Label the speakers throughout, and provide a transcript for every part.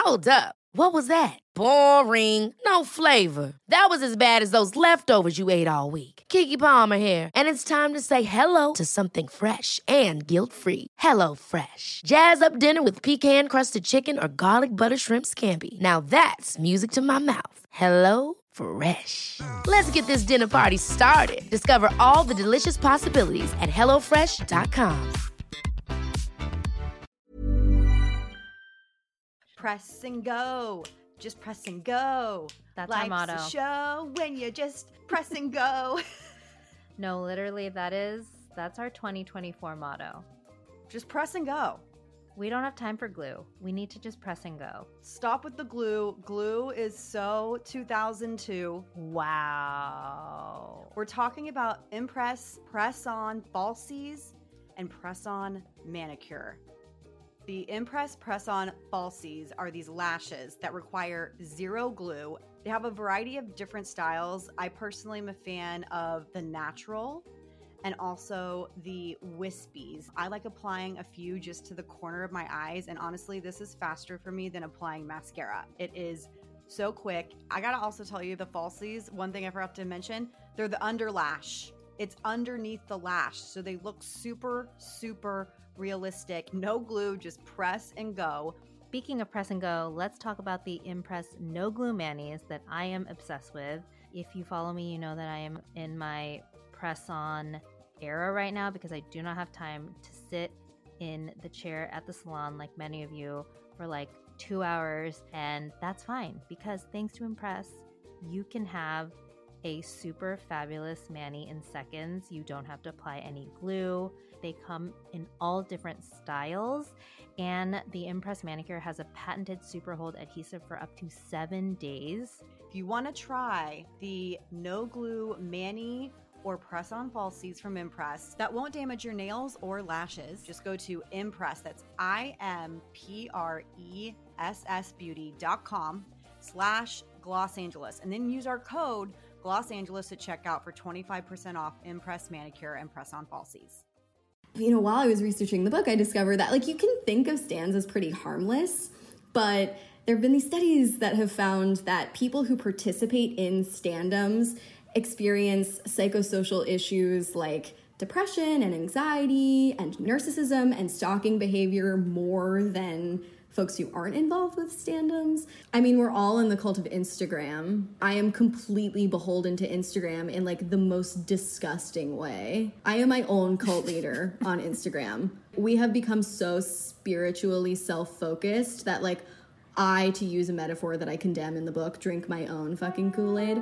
Speaker 1: Hold up. What was that? Boring. No flavor. That was as bad as those leftovers you ate all week. Keke Palmer here, and it's time to say hello to something fresh and guilt-free. Hello Fresh. Jazz up dinner with pecan-crusted chicken or garlic butter shrimp scampi. Now that's music to my mouth. Hello Fresh. Let's get this dinner party started. Discover all the delicious possibilities at hellofresh.com.
Speaker 2: Press and go. Just press and go.
Speaker 3: That's
Speaker 2: Life's
Speaker 3: our motto.
Speaker 2: a show when you just press and go.
Speaker 3: No, literally, that's our 2024 motto.
Speaker 2: Just press and go.
Speaker 3: We don't have time for glue. We need to just press and go.
Speaker 2: Stop with the glue. Glue is so 2002.
Speaker 3: Wow.
Speaker 2: We're talking about Impress Press-On Falsies and Press-On Manicure. The Impress Press-On Falsies are these lashes that require zero glue. They have a variety of different styles. I personally am a fan of the natural and also the wispies. I like applying a few just to the corner of my eyes, and honestly, this is faster for me than applying mascara. It is so quick. I gotta also tell you, the falsies, one thing I forgot to mention, they're the under lash. It's underneath the lash, so they look super, super realistic. No glue, just press and go.
Speaker 3: Speaking of press and go, let's talk about the Impress No Glue Manis that I am obsessed with. If you follow me, you know that I am in my press-on era right now because I do not have time to sit in the chair at the salon like many of you for like 2 hours, and that's fine because thanks to Impress, you can have a super fabulous mani in seconds. You don't have to apply any glue. They come in all different styles, and the Impress Manicure has a patented super hold adhesive for up to 7 days.
Speaker 2: If you want to try the no glue mani or press-on falsies from Impress that won't damage your nails or lashes, just go to Impress. That's impressbeauty.com/Gloss Angeles, and then use our code Gloss Angeles at checkout for 25% off Impress Manicure and Press-On Falsies.
Speaker 4: You know, while I was researching the book, I discovered that, like, you can think of stands as pretty harmless, but there have been these studies that have found that people who participate in standoms experience psychosocial issues like depression and anxiety and narcissism and stalking behavior more than folks who aren't involved with standoms. I mean, we're all in the cult of Instagram. I am completely beholden to Instagram in like the most disgusting way. I am my own cult leader on Instagram. We have become so spiritually self-focused that, like, I, to use a metaphor that I condemn in the book, drink my own fucking Kool-Aid.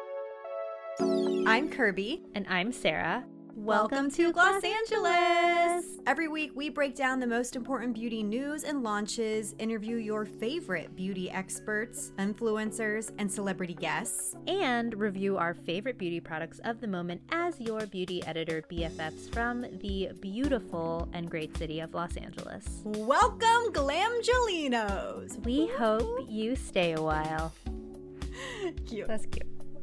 Speaker 2: I'm Kirby.
Speaker 3: And I'm Sarah.
Speaker 2: Welcome to Gloss Angeles! Every week, we break down the most important beauty news and launches, interview your favorite beauty experts, influencers, and celebrity guests,
Speaker 3: and review our favorite beauty products of the moment as your beauty editor BFFs from the beautiful and great city of Los Angeles.
Speaker 2: Welcome, Glamgelinos!
Speaker 3: We hope you stay a while.
Speaker 2: Cute.
Speaker 3: That's cute.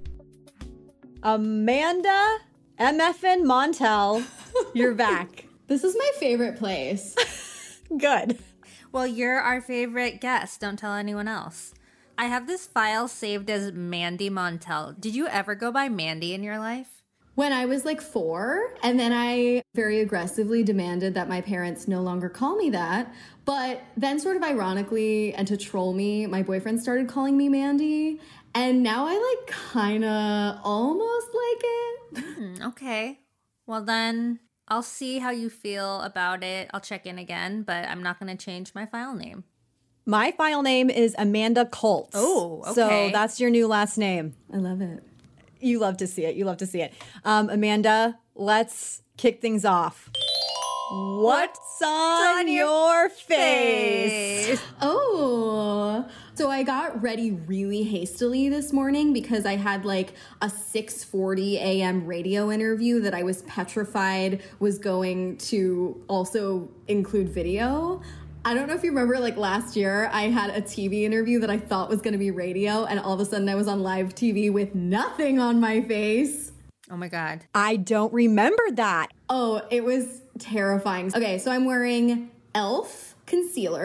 Speaker 2: Amanda MFN Montel, you're back.
Speaker 4: This is my favorite place.
Speaker 2: Good.
Speaker 5: Well, you're our favorite guest. Don't tell anyone else. I have this file saved as Mandy Montel. Did you ever go by Mandy in your life?
Speaker 4: When I was like 4, and then I very aggressively demanded that my parents no longer call me that. But then sort of ironically, and to troll me, my boyfriend started calling me Mandy. And now I like kind of almost like it.
Speaker 5: Okay. Well, then I'll see how you feel about it. I'll check in again, but I'm not going to change my file name.
Speaker 2: My file name is Amanda Colts.
Speaker 5: Oh, okay.
Speaker 2: So that's your new last name.
Speaker 4: I love it.
Speaker 2: You love to see it. You love to see it. Amanda, let's kick things off. What's on your face?
Speaker 4: Oh, so I got ready really hastily this morning because I had like a 6:40 a.m. radio interview that I was petrified was going to also include video. I don't know if you remember, like last year, I had a TV interview that I thought was going to be radio, and all of a sudden I was on live TV with nothing on my face.
Speaker 5: Oh my God.
Speaker 2: I don't remember that.
Speaker 4: Oh, it was terrifying. Okay, so I'm wearing e.l.f. concealer,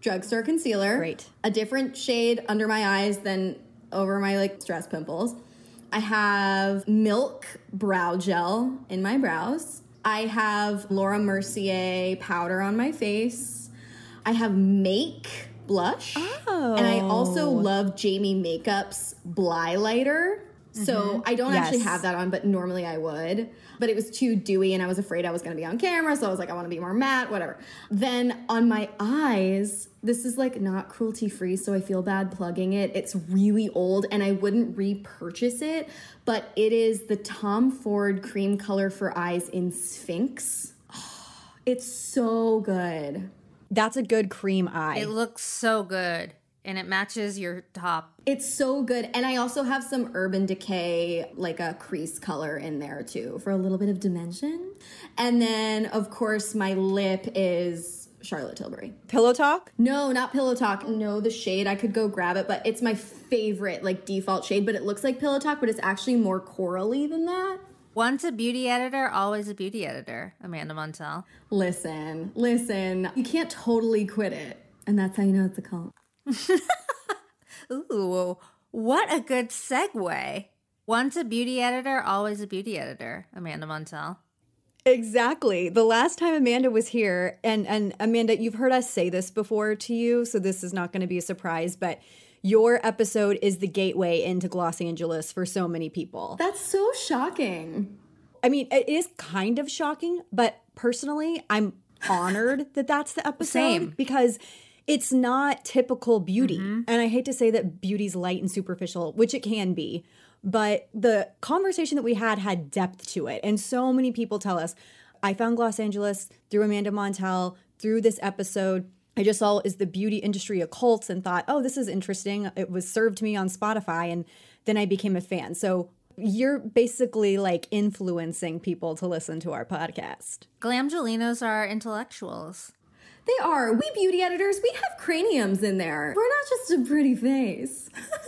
Speaker 4: drugstore concealer.
Speaker 6: Great.
Speaker 4: A different shade under my eyes than over my like stress pimples. I have Milk brow gel in my brows. I have Laura Mercier powder on my face. I have Make blush.
Speaker 6: Oh.
Speaker 4: And I also love Jamie Makeup's Bly Lighter. So I don't actually have that on, but normally I would. But it was too dewy and I was afraid I was going to be on camera. So I was like, I want to be more matte, whatever. Then on my eyes, this is like not cruelty free, so I feel bad plugging it. It's really old and I wouldn't repurchase it. But it is the Tom Ford cream color for eyes in Sphinx. Oh, it's so good.
Speaker 6: That's a good cream eye.
Speaker 5: It looks so good. And it matches your top.
Speaker 4: It's so good. And I also have some Urban Decay, like a crease color in there too for a little bit of dimension. And then, of course, my lip is Charlotte Tilbury.
Speaker 6: Pillow Talk?
Speaker 4: No, not Pillow Talk. No, the shade. I could go grab it, but it's my favorite, like, default shade. But it looks like Pillow Talk, but it's actually more corally than that.
Speaker 5: Once a beauty editor, always a beauty editor. Amanda Montell.
Speaker 4: Listen. You can't totally quit it. And that's how you know it's a cult.
Speaker 5: Ooh, what a good segue. Once a beauty editor, always a beauty editor. Amanda Montell.
Speaker 6: Exactly. The last time Amanda was here, and Amanda, you've heard us say this before to you, so this is not going to be a surprise, but your episode is the gateway into Los Angeles for so many people.
Speaker 4: That's so shocking.
Speaker 6: I mean, it is kind of shocking, but personally, I'm honored that that's the episode.
Speaker 5: Same.
Speaker 6: Because it's not typical beauty. And I hate to say that beauty's light and superficial, which it can be, but the conversation that we had depth to it. And so many people tell us, I found Los Angeles through Amanda Montell, through this episode. I just saw is the beauty industry a cult and thought, oh, this is interesting. It was served to me on Spotify, and then I became a fan. So you're basically like influencing people to listen to our podcast.
Speaker 5: Glamgelinos are intellectuals.
Speaker 4: They are. We beauty editors, we have craniums in there. We're not just a pretty face.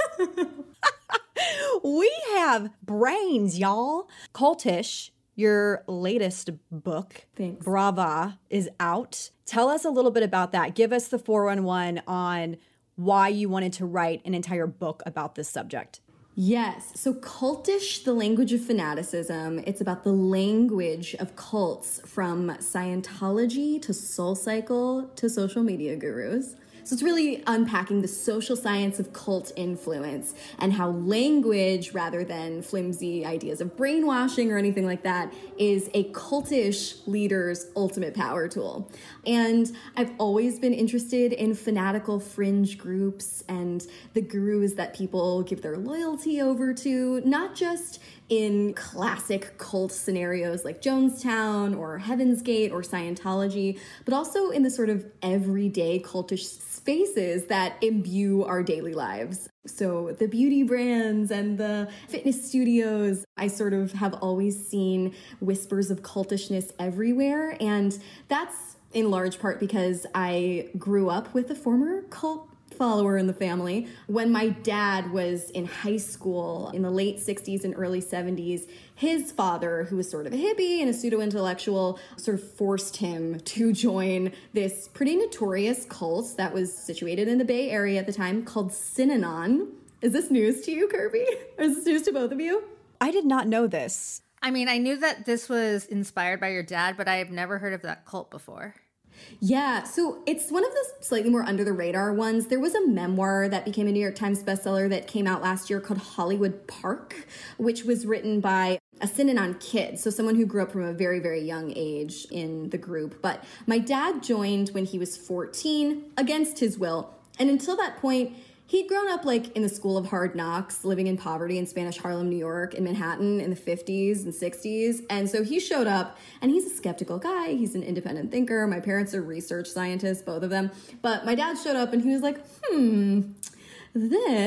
Speaker 6: We have brains, y'all. Cultish, your latest book,
Speaker 4: Thanks.
Speaker 6: Brava, is out. Tell us a little bit about that. Give us the 411 on why you wanted to write an entire book about this subject.
Speaker 4: Yes. So Cultish, the language of fanaticism. It's about the language of cults from Scientology to SoulCycle to social media gurus. So it's really unpacking the social science of cult influence and how language, rather than flimsy ideas of brainwashing or anything like that, is a cultish leader's ultimate power tool. And I've always been interested in fanatical fringe groups and the gurus that people give their loyalty over to, not just in classic cult scenarios like Jonestown or Heaven's Gate or Scientology, but also in the sort of everyday cultish spaces that imbue our daily lives. So the beauty brands and the fitness studios, I sort of have always seen whispers of cultishness everywhere. And that's in large part because I grew up with a former cult follower in the family. When my dad was in high school in the late 60s and early 70s, his father, who was sort of a hippie and a pseudo-intellectual, sort of forced him to join this pretty notorious cult that was situated in the Bay Area at the time called Synanon. Is this news to you, Kirby? Or is this news to both of you?
Speaker 6: I did not know this.
Speaker 5: I mean, I knew that this was inspired by your dad, but I have never heard of that cult before.
Speaker 4: Yeah, so it's one of the slightly more under the radar ones. There was a memoir that became a New York Times bestseller that came out last year called Hollywood Park, which was written by a Synanon kid, so someone who grew up from a very, very young age in the group. But my dad joined when he was 14 against his will. And until that point, he'd grown up like in the school of hard knocks, living in poverty in Spanish Harlem, New York, in Manhattan in the 50s and 60s. And so he showed up, and he's a skeptical guy. He's an independent thinker. My parents are research scientists, both of them. But my dad showed up, and he was like, this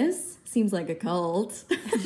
Speaker 4: seems like a cult.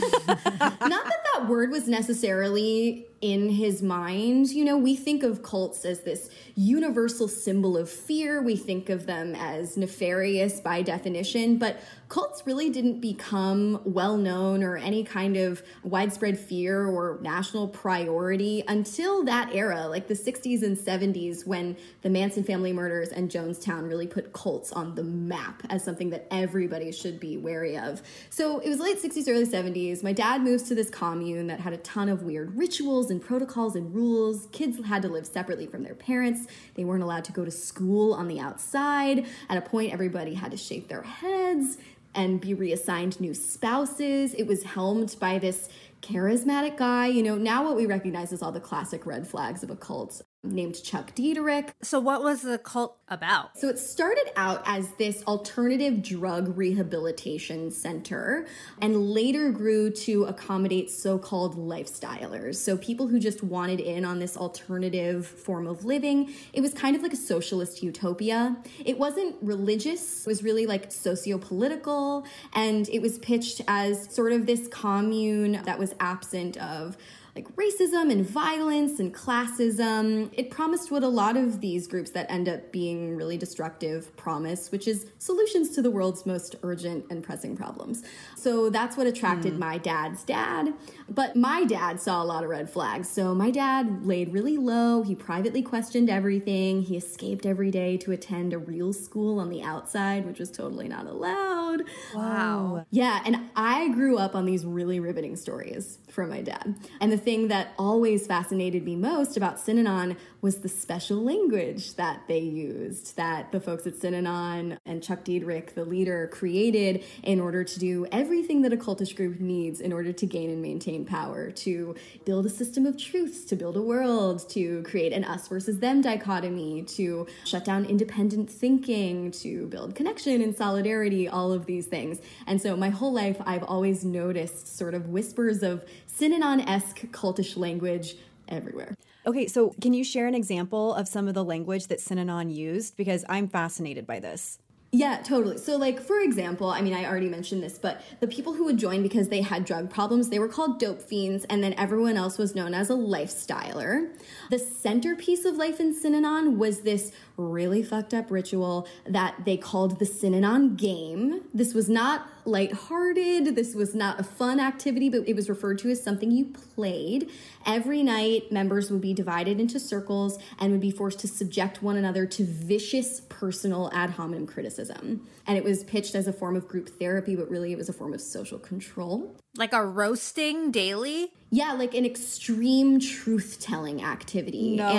Speaker 4: Not that word was necessarily in his mind. You know, we think of cults as this universal symbol of fear. We think of them as nefarious by definition, but cults really didn't become well known or any kind of widespread fear or national priority until that era, like the 60s and 70s, when the Manson family murders and Jonestown really put cults on the map as something that everybody should be wary of. So it was late 60s, early 70s. My dad moves to this commune that had a ton of weird rituals and protocols and rules. Kids had to live separately from their parents. They weren't allowed to go to school on the outside. At a point, everybody had to shave their heads and be reassigned new spouses. It was helmed by this charismatic guy. You know, now what we recognize is all the classic red flags of a cult, named Chuck Diederich.
Speaker 5: So what was the cult about?
Speaker 4: So it started out as this alternative drug rehabilitation center and later grew to accommodate so-called lifestylers. So people who just wanted in on this alternative form of living. It was kind of like a socialist utopia. It wasn't religious. It was really like socio-political. And it was pitched as sort of this commune that was absent of like racism and violence and classism. It promised what a lot of these groups that end up being really destructive promise, which is solutions to the world's most urgent and pressing problems. So that's what attracted my dad's dad. But my dad saw a lot of red flags. So my dad laid really low. He privately questioned everything. He escaped every day to attend a real school on the outside, which was totally not allowed.
Speaker 5: Wow.
Speaker 4: Yeah, and I grew up on these really riveting stories from my dad. And the thing that always fascinated me most about Synanon was the special language that they used, that the folks at Synanon and Chuck Diederich, the leader, created in order to do everything that a cultish group needs in order to gain and maintain power, to build a system of truths, to build a world, to create an us versus them dichotomy, to shut down independent thinking, to build connection and solidarity, all of these things. And so my whole life, I've always noticed sort of whispers of Synanon-esque cultish language everywhere.
Speaker 6: Okay, so can you share an example of some of the language that Synanon used? Because I'm fascinated by this.
Speaker 4: Yeah, totally. So like, for example, I mean, I already mentioned this, but the people who would join because they had drug problems, they were called dope fiends, and then everyone else was known as a lifestyler. The centerpiece of life in Synanon was this really fucked up ritual that they called the Synanon game. This was not lighthearted. This was not a fun activity, but it was referred to as something you played. Every night, members would be divided into circles and would be forced to subject one another to vicious personal ad hominem criticism. And it was pitched as a form of group therapy, but really it was a form of social control.
Speaker 5: Like a roasting daily?
Speaker 4: Yeah, like an extreme truth-telling activity.
Speaker 6: No.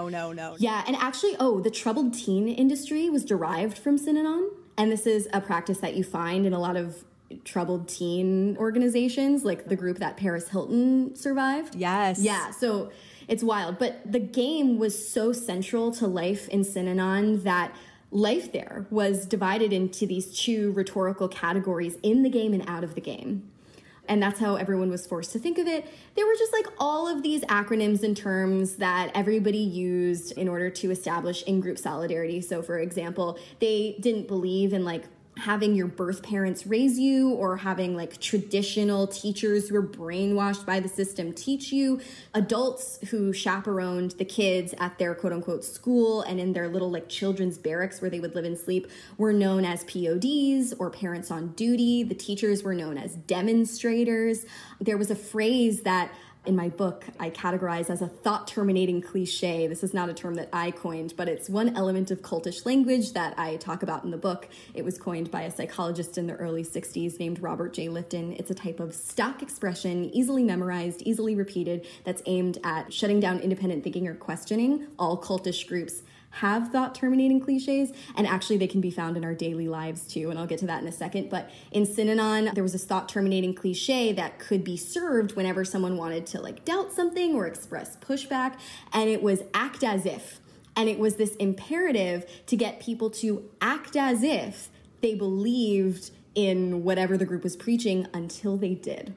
Speaker 4: Yeah, and actually, the troubled teen industry was derived from Synanon. And this is a practice that you find in a lot of troubled teen organizations, like the group that Paris Hilton survived.
Speaker 6: Yes.
Speaker 4: Yeah, so it's wild. But the game was so central to life in Synanon that life there was divided into these two rhetorical categories: in the game and out of the game. And that's how everyone was forced to think of it. There were just like all of these acronyms and terms that everybody used in order to establish in-group solidarity. So for example, they didn't believe in like having your birth parents raise you or having like traditional teachers who were brainwashed by the system teach you. Adults who chaperoned the kids at their quote unquote school and in their little like children's barracks where they would live and sleep were known as PODs or parents on duty. The teachers were known as demonstrators. There was a phrase that in my book I categorize as a thought-terminating cliche. This is not a term that I coined, but it's one element of cultish language that I talk about in the book. It was coined by a psychologist in the early 60s named Robert J. Lifton. It's a type of stock expression, easily memorized, easily repeated, that's aimed at shutting down independent thinking or questioning. All cultish groups have thought-terminating cliches, and actually they can be found in our daily lives too, and I'll get to that in a second. But in Synanon, there was this thought-terminating cliche that could be served whenever someone wanted to like doubt something or express pushback, and it was act as if. And it was this imperative to get people to act as if they believed in whatever the group was preaching until they did.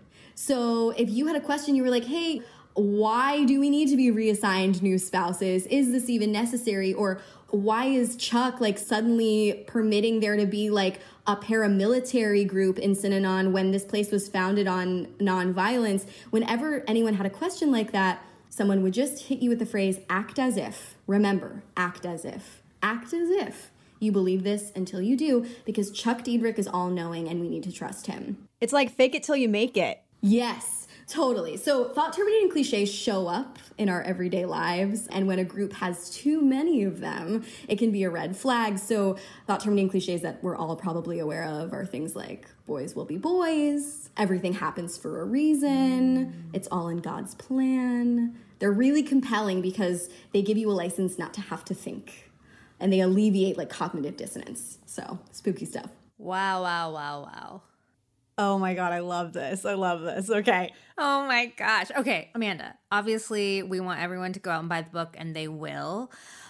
Speaker 4: So if you had a question, you were like, hey, why do we need to be reassigned new spouses? Is this even necessary? Or why is Chuck like suddenly permitting there to be like a paramilitary group in Synanon when this place was founded on nonviolence? Whenever anyone had a question like that, someone would just hit you with the phrase, act as if. Remember, act as if. Act as if you believe this until you do, because Chuck Diedrich is all-knowing and we need to trust him.
Speaker 6: It's like fake it till you make it.
Speaker 4: Yes, totally. So thought-terminating cliches show up in our everyday lives, and when a group has too many of them, it can be a red flag. So thought-terminating cliches that we're all probably aware of are things like boys will be boys, everything happens for a reason, it's all in God's plan. They're really compelling because they give you a license not to have to think, and they alleviate like cognitive dissonance. So spooky stuff.
Speaker 5: Wow, wow, wow, wow.
Speaker 6: Oh my God, I love this. I love this. Okay.
Speaker 5: Oh my gosh. Okay, Amanda, obviously we want everyone to go out and buy the book, and they will.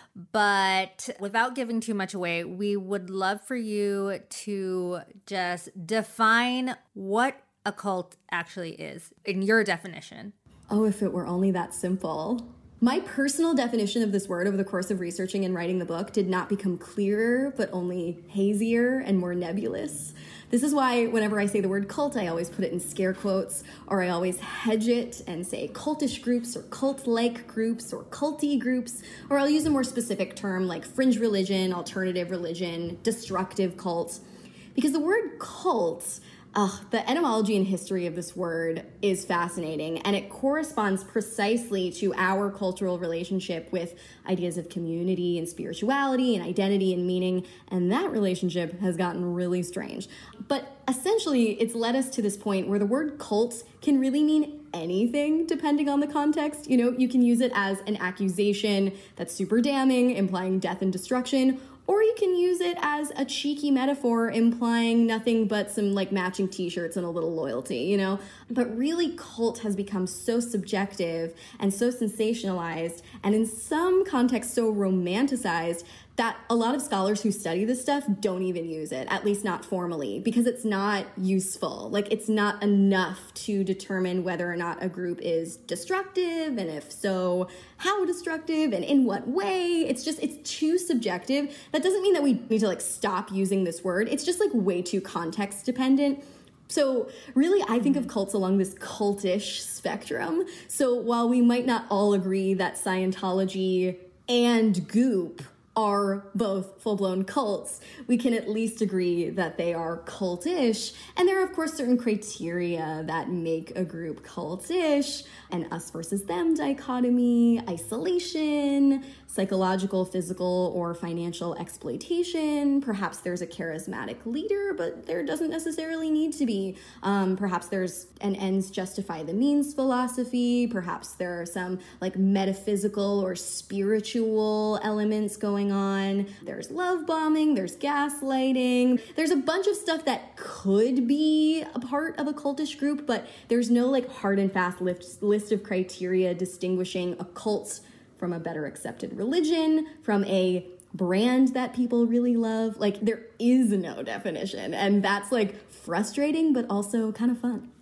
Speaker 5: But without giving too much away, we would love for you to just define what a cult actually is in your definition.
Speaker 4: Oh, if it were only that simple. My personal definition of this word over the course of researching and writing the book did not become clearer, but only hazier and more nebulous. This is why whenever I say the word cult, I always put it in scare quotes, or I always hedge it and say cultish groups or cult-like groups or culty groups, or I'll use a more specific term like fringe religion, alternative religion, destructive cults. Because the word cult, the etymology and history of this word is fascinating, and it corresponds precisely to our cultural relationship with ideas of community and spirituality and identity and meaning, and that relationship has gotten really strange. But essentially, it's led us to this point where the word cult can really mean anything depending on the context. You know, you can use it as an accusation that's super damning, implying death and destruction, or you can use it as a cheeky metaphor implying nothing but some like matching t-shirts and a little loyalty, you know? But really, cult has become so subjective and so sensationalized, and in some contexts so romanticized, that a lot of scholars who study this stuff don't even use it, at least not formally, because it's not useful. Like, it's not enough to determine whether or not a group is destructive, and if so, how destructive and in what way. It's too subjective. That doesn't mean that we need to like stop using this word. It's just like way too context dependent. So really, I think of cults along this cultish spectrum. So while we might not all agree that Scientology and Goop are both full-blown cults, we can at least agree that they are cultish. And there are, of course, certain criteria that make a group cultish: an us versus them dichotomy, isolation, psychological, physical, or financial exploitation. Perhaps there's a charismatic leader, but there doesn't necessarily need to be. Perhaps there's an ends justify the means philosophy. Perhaps there are some like metaphysical or spiritual elements going on. There's love bombing, there's gaslighting. There's a bunch of stuff that could be a part of a cultish group, but there's no like hard and fast list of criteria distinguishing a cult from a better accepted religion, from a brand that people really love. Like, there is no definition, and that's like frustrating, but also kind of fun.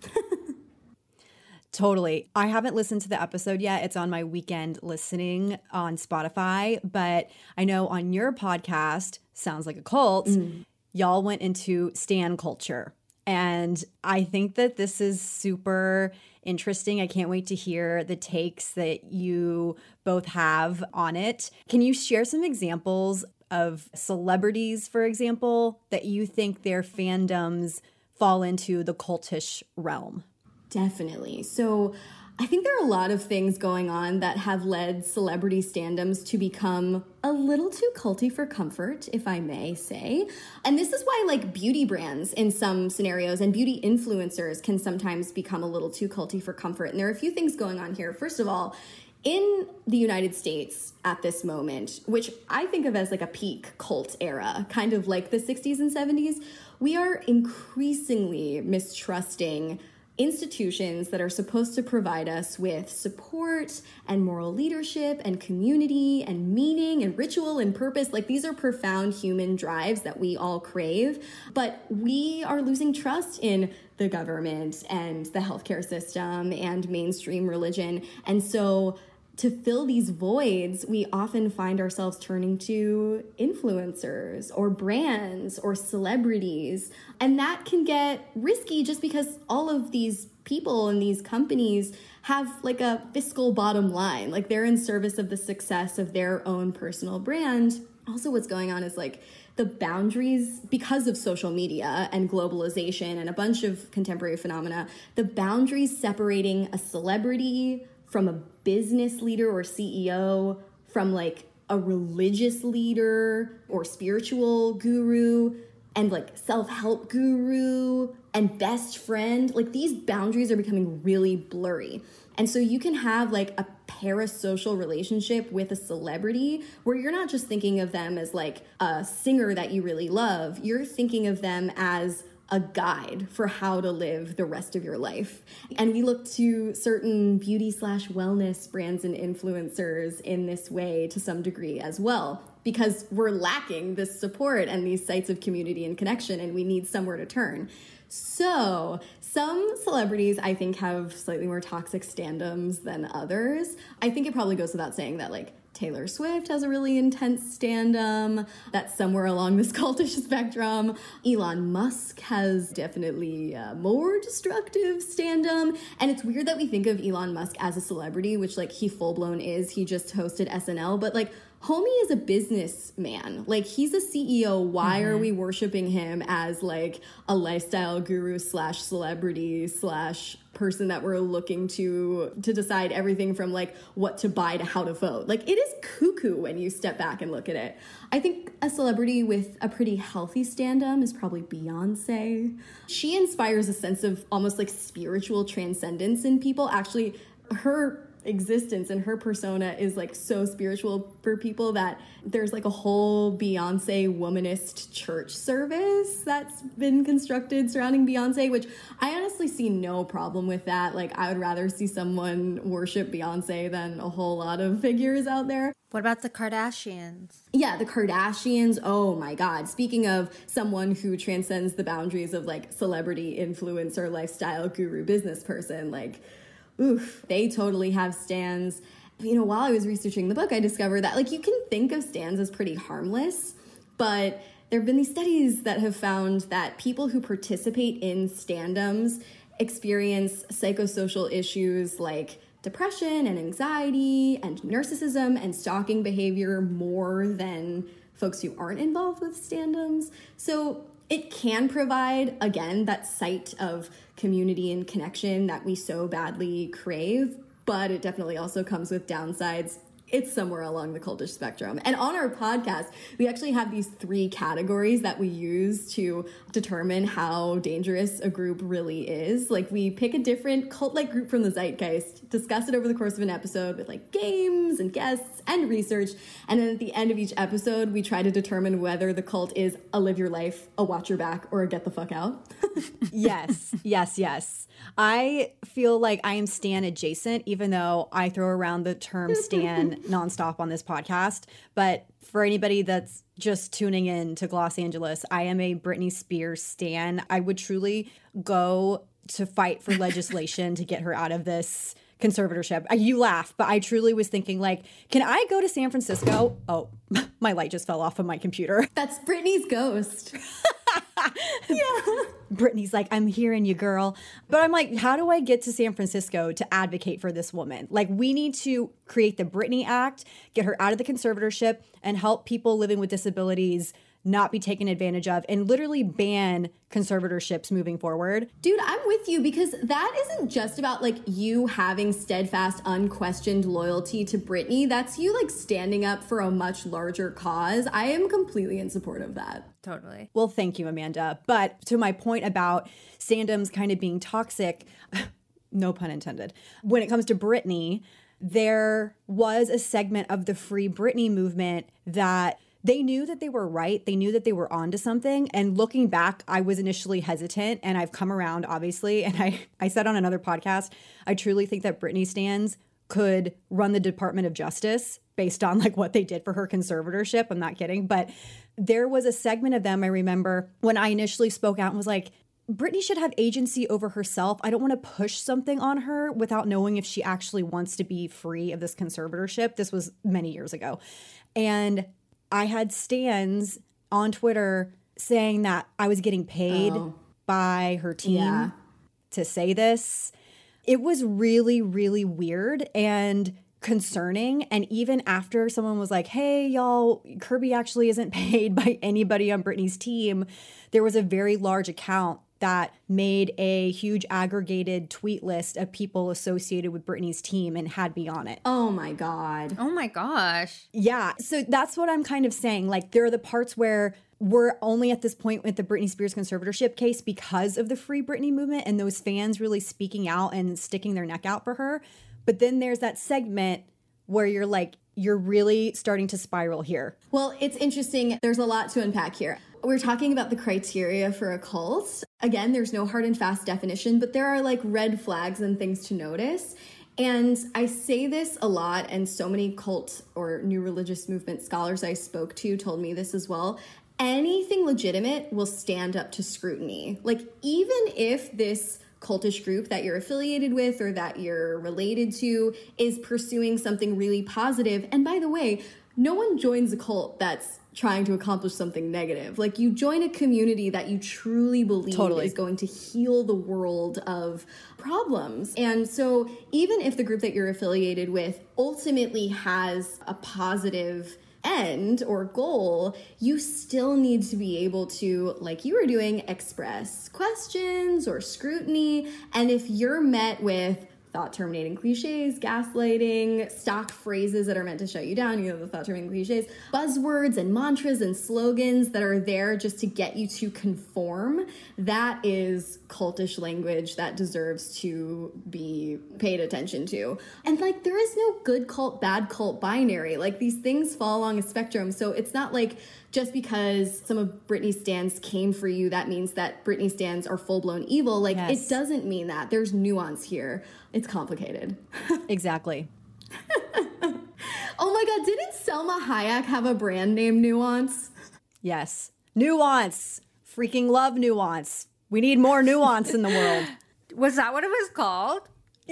Speaker 6: Totally. I haven't listened to the episode yet. It's on my weekend listening on Spotify, but I know on your podcast, Sounds Like a Cult, y'all went into stan culture. And I think that this is super interesting. I can't wait to hear the takes that you both have on it. Can you share some examples of celebrities, for example, that you think their fandoms fall into the cultish realm?
Speaker 4: Definitely. So I think there are a lot of things going on that have led celebrity standoms to become a little too culty for comfort, if I may say. And this is why like beauty brands in some scenarios and beauty influencers can sometimes become a little too culty for comfort. And there are a few things going on here. First of all, in the United States at this moment, which I think of as like a peak cult era, kind of like the 60s and 70s, we are increasingly mistrusting institutions that are supposed to provide us with support and moral leadership and community and meaning and ritual and purpose. Like, these are profound human drives that we all crave, but we are losing trust in the government and the healthcare system and mainstream religion. And so to fill these voids, we often find ourselves turning to influencers or brands or celebrities. And that can get risky just because all of these people and these companies have like a fiscal bottom line. Like they're in service of the success of their own personal brand. Also, what's going on is like the boundaries, because of social media and globalization and a bunch of contemporary phenomena, the boundaries separating a celebrity from a business leader or CEO, from like a religious leader or spiritual guru, and like self-help guru and best friend, like these boundaries are becoming really blurry. And so you can have like a parasocial relationship with a celebrity where you're not just thinking of them as like a singer that you really love, you're thinking of them as a guide for how to live the rest of your life. And we look to certain beauty/wellness brands and influencers in this way to some degree as well, because we're lacking this support and these sites of community and connection, and we need somewhere to turn. So some celebrities, I think, have slightly more toxic standums than others. I think it probably goes without saying that, like, Taylor Swift has a really intense standum that's somewhere along this cultish spectrum. Elon Musk has definitely more destructive standum. And it's weird that we think of Elon Musk as a celebrity, which, like, he full-blown is. He just hosted SNL. But, like, homie is a businessman. Like, he's a CEO. Why are we worshiping him as, like, a lifestyle guru / celebrity / person that we're looking to decide everything from like what to buy to how to vote? Like, it is cuckoo when you step back and look at it. I think a celebrity with a pretty healthy standum is probably Beyonce. She inspires a sense of almost like spiritual transcendence in people. Actually, her existence and her persona is like so spiritual for people that there's like a whole Beyonce womanist church service that's been constructed surrounding Beyonce, which I honestly see no problem with that. Like, I would rather see someone worship Beyonce than a whole lot of figures out there.
Speaker 5: What about the Kardashians?
Speaker 4: Yeah, the Kardashians. Oh my God. Speaking of someone who transcends the boundaries of like celebrity, influencer, lifestyle guru, business person, like, oof, they totally have stans. You know, while I was researching the book, I discovered that, like, you can think of stans as pretty harmless, but there have been these studies that have found that people who participate in standums experience psychosocial issues like depression and anxiety and narcissism and stalking behavior more than folks who aren't involved with standums. So it can provide, again, that site of community and connection that we so badly crave, but it definitely also comes with downsides. It's somewhere along the cultish spectrum. And on our podcast, we actually have these 3 categories that we use to determine how dangerous a group really is. Like, we pick a different cult-like group from the zeitgeist, discuss it over the course of an episode with like games and guests and research. And then at the end of each episode, we try to determine whether the cult is a live your life, a watch your back, or a get the fuck out.
Speaker 6: Yes. I feel like I am Stan adjacent, even though I throw around the term Stan nonstop on this podcast. But for anybody that's just tuning in to Los Angeles, I am a Britney Spears stan. I would truly go to fight for legislation to get her out of this conservatorship. You laugh, but I truly was thinking, like, can I go to San Francisco? Oh, my light just fell off of my computer.
Speaker 4: That's Britney's ghost.
Speaker 6: Yeah. Brittany's like, I'm hearing you, girl. But I'm like, how do I get to San Francisco to advocate for this woman? Like, we need to create the Britney Act, get her out of the conservatorship, and help people living with disabilities not be taken advantage of, and literally ban conservatorships moving forward.
Speaker 4: Dude, I'm with you, because that isn't just about like you having steadfast, unquestioned loyalty to Britney. That's you like standing up for a much larger cause. I am completely in support of that.
Speaker 5: Totally.
Speaker 6: Well, thank you, Amanda. But to my point about standums kind of being toxic, no pun intended, when it comes to Britney, there was a segment of the Free Britney movement that they knew that they were right. They knew that they were onto something. And looking back, I was initially hesitant, and I've come around, obviously. And I said on another podcast, I truly think that Britney stans could run the Department of Justice based on like what they did for her conservatorship. I'm not kidding. But there was a segment of them, I remember, when I initially spoke out and was like, Britney should have agency over herself. I don't want to push something on her without knowing if she actually wants to be free of this conservatorship. This was many years ago. And I had stans on Twitter saying that I was getting paid by her team to say this. It was really, really weird and concerning. And even after someone was like, hey, y'all, Kirby actually isn't paid by anybody on Britney's team, there was a very large account that made a huge aggregated tweet list of people associated with Britney's team and had me on it.
Speaker 4: Oh my God.
Speaker 5: Oh my gosh.
Speaker 6: Yeah. So that's what I'm kind of saying. Like, there are the parts where we're only at this point with the Britney Spears conservatorship case because of the Free Britney movement and those fans really speaking out and sticking their neck out for her. But then there's that segment where you're like, you're really starting to spiral here.
Speaker 4: Well, it's interesting. There's a lot to unpack here. We're talking about the criteria for a cult. Again, there's no hard and fast definition, but there are like red flags and things to notice. And I say this a lot, and so many cult or new religious movement scholars I spoke to told me this as well. Anything legitimate will stand up to scrutiny. Like, even if this cultish group that you're affiliated with or that you're related to is pursuing something really positive. And by the way, no one joins a cult that's trying to accomplish something negative. Like, you join a community that you truly believe is going to heal the world of problems. And so even if the group that you're affiliated with ultimately has a positive end or goal, you still need to be able to, like you were doing, express questions or scrutiny. And if you're met with thought-terminating cliches, gaslighting, stock phrases that are meant to shut you down, you know, the thought-terminating cliches, buzzwords and mantras and slogans that are there just to get you to conform, that is cultish language that deserves to be paid attention to. And like, there is no good cult, bad cult binary. Like, these things fall along a spectrum. So it's not like just because some of Britney stans came for you, that means that Britney stans are full-blown evil. Like, it doesn't mean that. There's nuance here. It's complicated.
Speaker 6: Exactly.
Speaker 4: Oh my God, didn't Selma Hayek have a brand name, Nuance?
Speaker 6: Yes. Nuance. Freaking love nuance. We need more nuance in the world.
Speaker 5: Was that what it was called?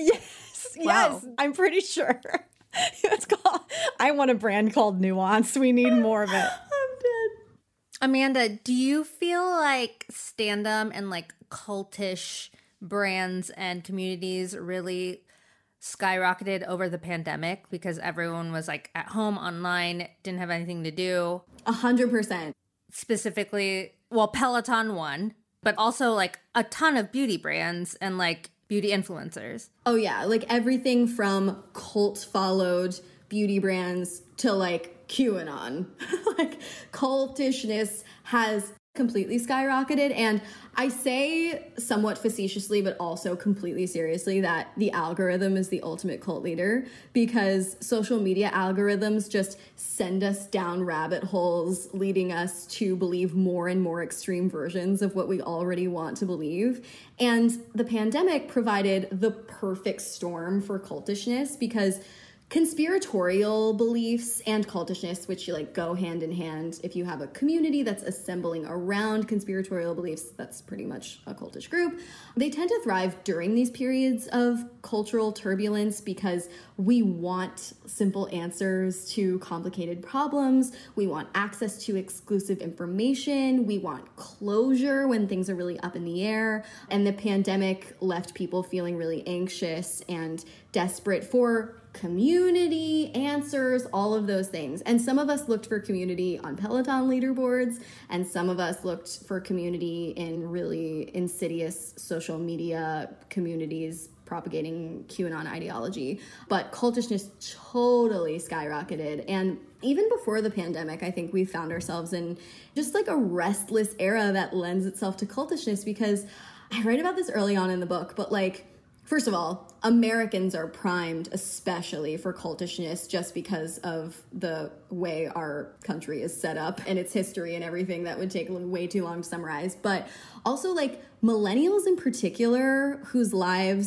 Speaker 6: Yes.
Speaker 5: Wow.
Speaker 6: Yes. I'm pretty sure. It's called, I want a brand called Nuance. We need more of it.
Speaker 4: I'm dead.
Speaker 5: Amanda, do you feel like stand-up and like cultish brands and communities really skyrocketed over the pandemic because everyone was like at home, online, didn't have anything to do?
Speaker 4: 100%.
Speaker 5: Specifically, well, Peloton won, but also like a ton of beauty brands and like beauty influencers.
Speaker 4: Oh yeah, like everything from cult followed beauty brands to like QAnon. Like, cultishness has completely skyrocketed. And I say somewhat facetiously, but also completely seriously, that the algorithm is the ultimate cult leader, because social media algorithms just send us down rabbit holes, leading us to believe more and more extreme versions of what we already want to believe. And the pandemic provided the perfect storm for cultishness, because conspiratorial beliefs and cultishness, which like go hand in hand. If you have a community that's assembling around conspiratorial beliefs, that's pretty much a cultish group. They tend to thrive during these periods of cultural turbulence because we want simple answers to complicated problems. We want access to exclusive information. We want closure when things are really up in the air. And the pandemic left people feeling really anxious and desperate for community, answers, all of those things. And some of us looked for community on Peloton leaderboards, and some of us looked for community in really insidious social media communities propagating QAnon ideology. But cultishness totally skyrocketed. And even before the pandemic, I think we found ourselves in just like a restless era that lends itself to cultishness, because I write about this early on in the book, but like, first of all, Americans are primed especially for cultishness just because of the way our country is set up and its history and everything that would take way too long to summarize. But also like millennials in particular, whose lives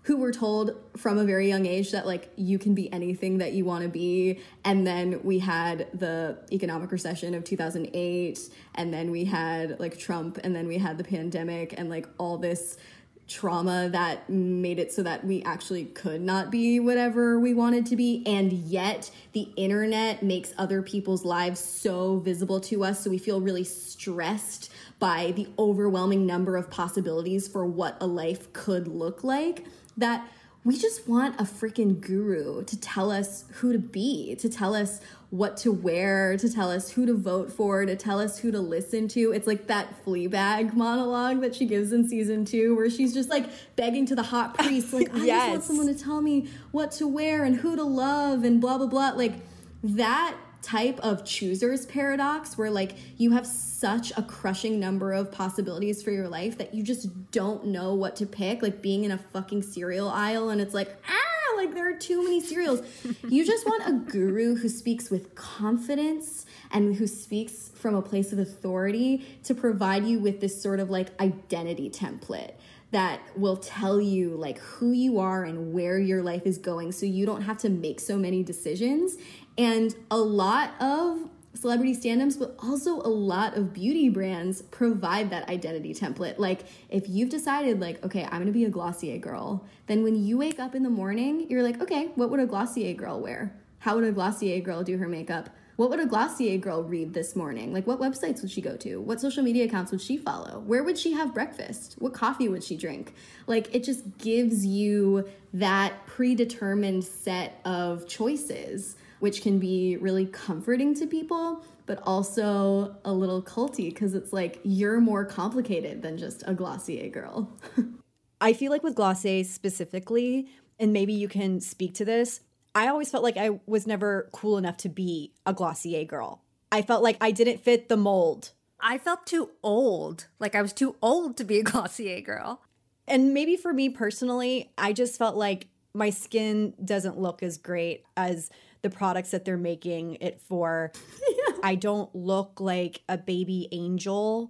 Speaker 4: who were told from a very young age that like you can be anything that you want to be. And then we had the economic recession of 2008, and then we had like Trump, and then we had the pandemic, and like all this trauma that made it so that we actually could not be whatever we wanted to be. And yet the internet makes other people's lives so visible to us, so we feel really stressed by the overwhelming number of possibilities for what a life could look like, that we just want a freaking guru to tell us who to be, to tell us what to wear, to tell us who to vote for, to tell us who to listen to. It's like that Fleabag monologue that she gives in season 2, where she's just like begging to the hot priest, like, I just want someone to tell me what to wear and who to love and blah, blah, blah. Like that type of chooser's paradox, where like you have such a crushing number of possibilities for your life that you just don't know what to pick, like being in a fucking cereal aisle and it's like, like there are too many cereals. You just want a guru who speaks with confidence and who speaks from a place of authority to provide you with this sort of like identity template that will tell you like who you are and where your life is going, so you don't have to make so many decisions. And a lot of celebrity stand-ups, but also a lot of beauty brands provide that identity template. Like if you've decided like, okay, I'm gonna be a Glossier girl, then when you wake up in the morning, you're like, okay, what would a Glossier girl wear? How would a Glossier girl do her makeup? What would a Glossier girl read this morning? Like what websites would she go to? What social media accounts would she follow? Where would she have breakfast? What coffee would she drink? Like it just gives you that predetermined set of choices, which can be really comforting to people, but also a little culty, because it's like you're more complicated than just a Glossier girl.
Speaker 6: I feel like with Glossier specifically, and maybe you can speak to this, I always felt like I was never cool enough to be a Glossier girl. I felt like I didn't fit the mold.
Speaker 5: I felt too old. Like I was too old to be a Glossier girl.
Speaker 6: And maybe for me personally, I just felt like my skin doesn't look as great as the products that they're making it for. Yeah. I don't look like a baby angel.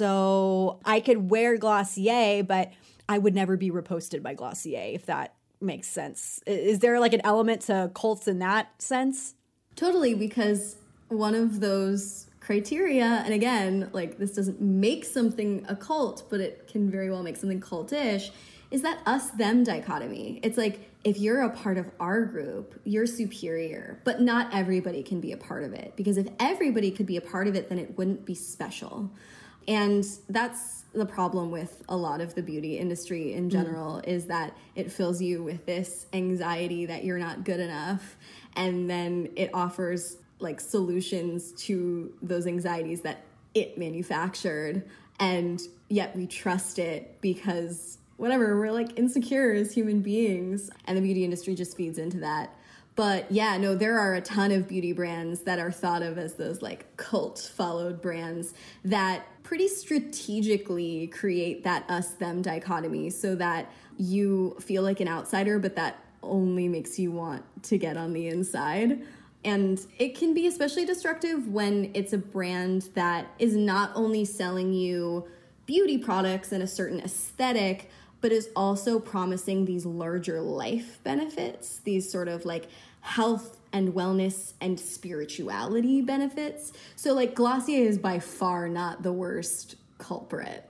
Speaker 6: So I could wear Glossier, but I would never be reposted by Glossier, if that makes sense. Is there like an element to cults in that sense?
Speaker 4: Totally, because one of those criteria, and again, like this doesn't make something a cult, but it can very well make something cultish, is that us-them dichotomy. It's like, if you're a part of our group, you're superior, but not everybody can be a part of it. Because if everybody could be a part of it, then it wouldn't be special. And that's the problem with a lot of the beauty industry in general, is that it fills you with this anxiety that you're not good enough. And then it offers like solutions to those anxieties that it manufactured. And yet we trust it because whatever, we're like insecure as human beings, and the beauty industry just feeds into that. But yeah, no, there are a ton of beauty brands that are thought of as those like cult followed brands that pretty strategically create that us-them dichotomy so that you feel like an outsider, but that only makes you want to get on the inside. And it can be especially destructive when it's a brand that is not only selling you beauty products and a certain aesthetic, but is also promising these larger life benefits, these sort of like health and wellness and spirituality benefits. So like Glossier is by far not the worst culprit.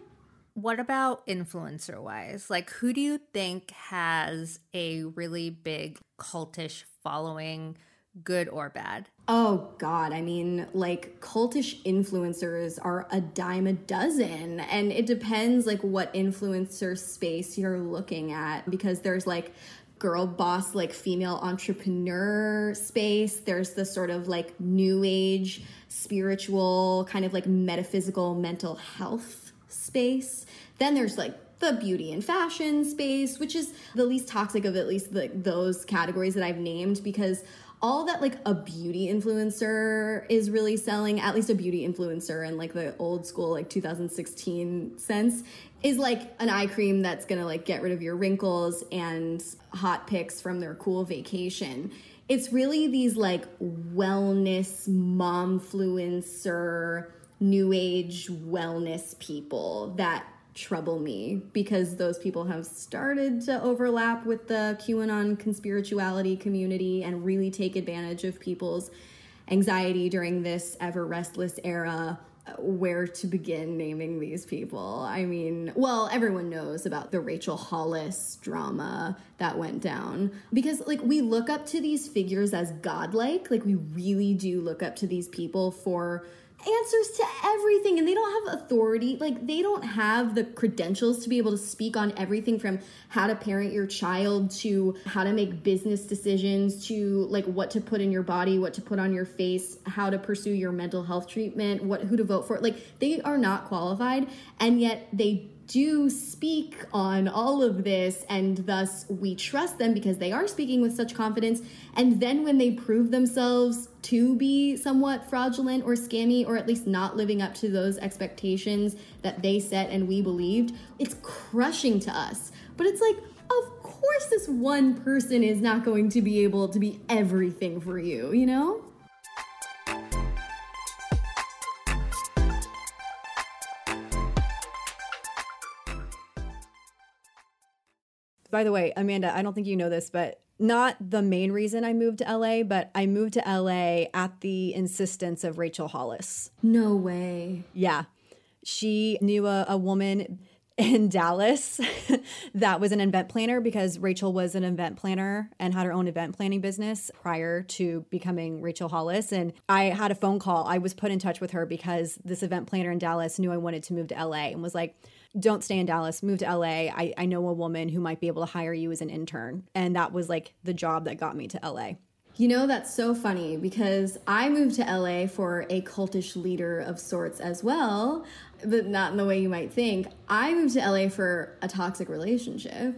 Speaker 5: What about influencer wise? Like who do you think has a really big cultish following, good or bad?
Speaker 4: Oh God, I mean, like cultish influencers are a dime a dozen, and it depends like what influencer space you're looking at, because there's like girl boss, like female entrepreneur space. There's the sort of like new age, spiritual, kind of like metaphysical mental health space. Then there's like the beauty and fashion space, which is the least toxic of at least those categories that I've named, because all that like a beauty influencer is really selling, at least a beauty influencer in like the old school like 2016 sense, is like an eye cream that's gonna like get rid of your wrinkles and hot pics from their cool vacation. It's really these like wellness, momfluencer, new age wellness people that trouble me because those people have started to overlap with the QAnon conspirituality community and really take advantage of people's anxiety during this ever restless era. Where to begin naming these people? I mean, well, everyone knows about the Rachel Hollis drama that went down because, like, we look up to these figures as godlike. Like, we really do look up to these people for answers to everything, and they don't have authority. Like, they don't have the credentials to be able to speak on everything from how to parent your child to how to make business decisions to like what to put in your body, what to put on your face, how to pursue your mental health treatment, who to vote for. Like, they are not qualified, and yet they do speak on all of this, and thus we trust them because they are speaking with such confidence. And then when they prove themselves to be somewhat fraudulent or scammy, or at least not living up to those expectations that they set and we believed, it's crushing to us. But it's like, of course this one person is not going to be able to be everything for you, you know?
Speaker 6: By the way, Amanda, I don't think you know this, but not the main reason I moved to LA, but I moved to LA at the insistence of Rachel Hollis.
Speaker 4: No way.
Speaker 6: Yeah. She knew a woman in Dallas that was an event planner because Rachel was an event planner and had her own event planning business prior to becoming Rachel Hollis. And I had a phone call. I was put in touch with her because this event planner in Dallas knew I wanted to move to LA and was like, don't stay in Dallas, move to LA. I know a woman who might be able to hire you as an intern. And that was like the job that got me to LA.
Speaker 4: You know, that's so funny because I moved to LA for a cultish leader of sorts as well, but not in the way you might think. I moved to LA for a toxic relationship.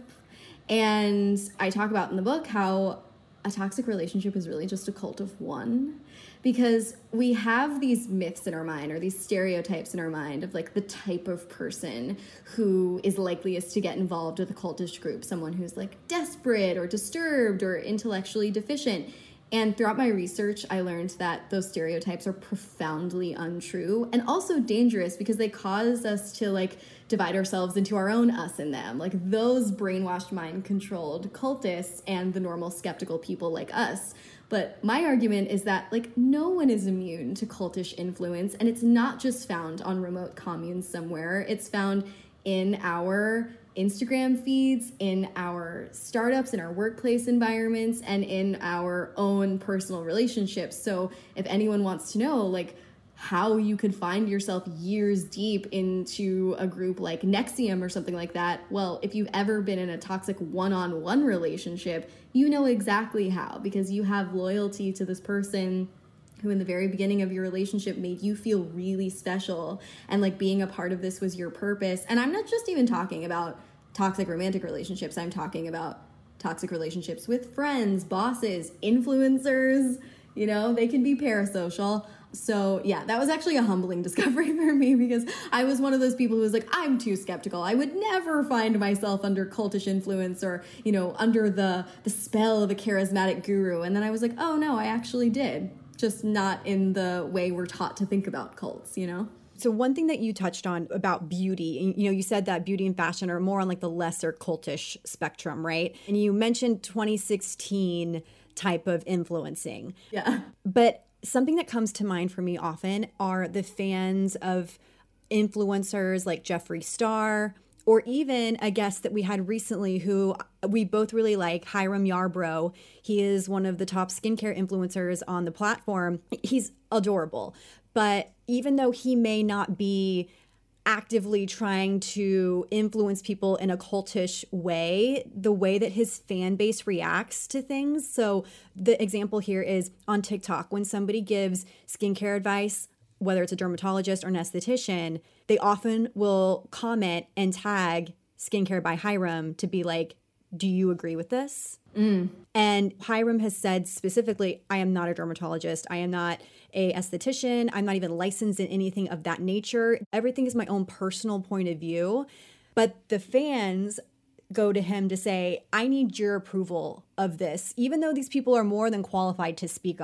Speaker 4: And I talk about in the book how a toxic relationship is really just a cult of one, because we have these myths in our mind or these stereotypes in our mind of like the type of person who is likeliest to get involved with a cultish group, someone who's like desperate or disturbed or intellectually deficient. And throughout my research, I learned that those stereotypes are profoundly untrue and also dangerous because they cause us to like divide ourselves into our own us and them, like those brainwashed, mind-controlled cultists and the normal skeptical people like us. But my argument is that like no one is immune to cultish influence, and it's not just found on remote communes somewhere. It's found in our Instagram feeds, in our startups, in our workplace environments, and in our own personal relationships. So if anyone wants to know like how you could find yourself years deep into a group like NXIVM or something like that, well, if you've ever been in a toxic one-on-one relationship, you know exactly how, because you have loyalty to this person who in the very beginning of your relationship made you feel really special, and like being a part of this was your purpose. And I'm not just even talking about toxic romantic relationships. I'm talking about toxic relationships with friends, bosses, influencers. You know, they can be parasocial. So yeah, that was actually a humbling discovery for me because I was one of those people who was like, I'm too skeptical. I would never find myself under cultish influence or, you know, under the spell of a charismatic guru. And then I was like, oh no, I actually did. Just not in the way we're taught to think about cults, you know?
Speaker 6: So one thing that you touched on about beauty, you know, you said that beauty and fashion are more on like the lesser cultish spectrum, right? And you mentioned 2016 type of influencing.
Speaker 4: Yeah.
Speaker 6: But something that comes to mind for me often are the fans of influencers like Jeffree Star, or even a guest that we had recently who we both really like, Hiram Yarbrough. He is one of the top skincare influencers on the platform. He's adorable. But even though he may not be actively trying to influence people in a cultish way, the way that his fan base reacts to things. So the example here is on TikTok, when somebody gives skincare advice, whether it's a dermatologist or an esthetician, they often will comment and tag Skincare by Hiram to be like, do you agree with this? And Hiram has said specifically, I am not a dermatologist. I am not a esthetician. I'm not even licensed in anything of that nature. Everything is my own personal point of view. But the fans go to him to say, I need your approval of this, even though these people are more than qualified to speak on it.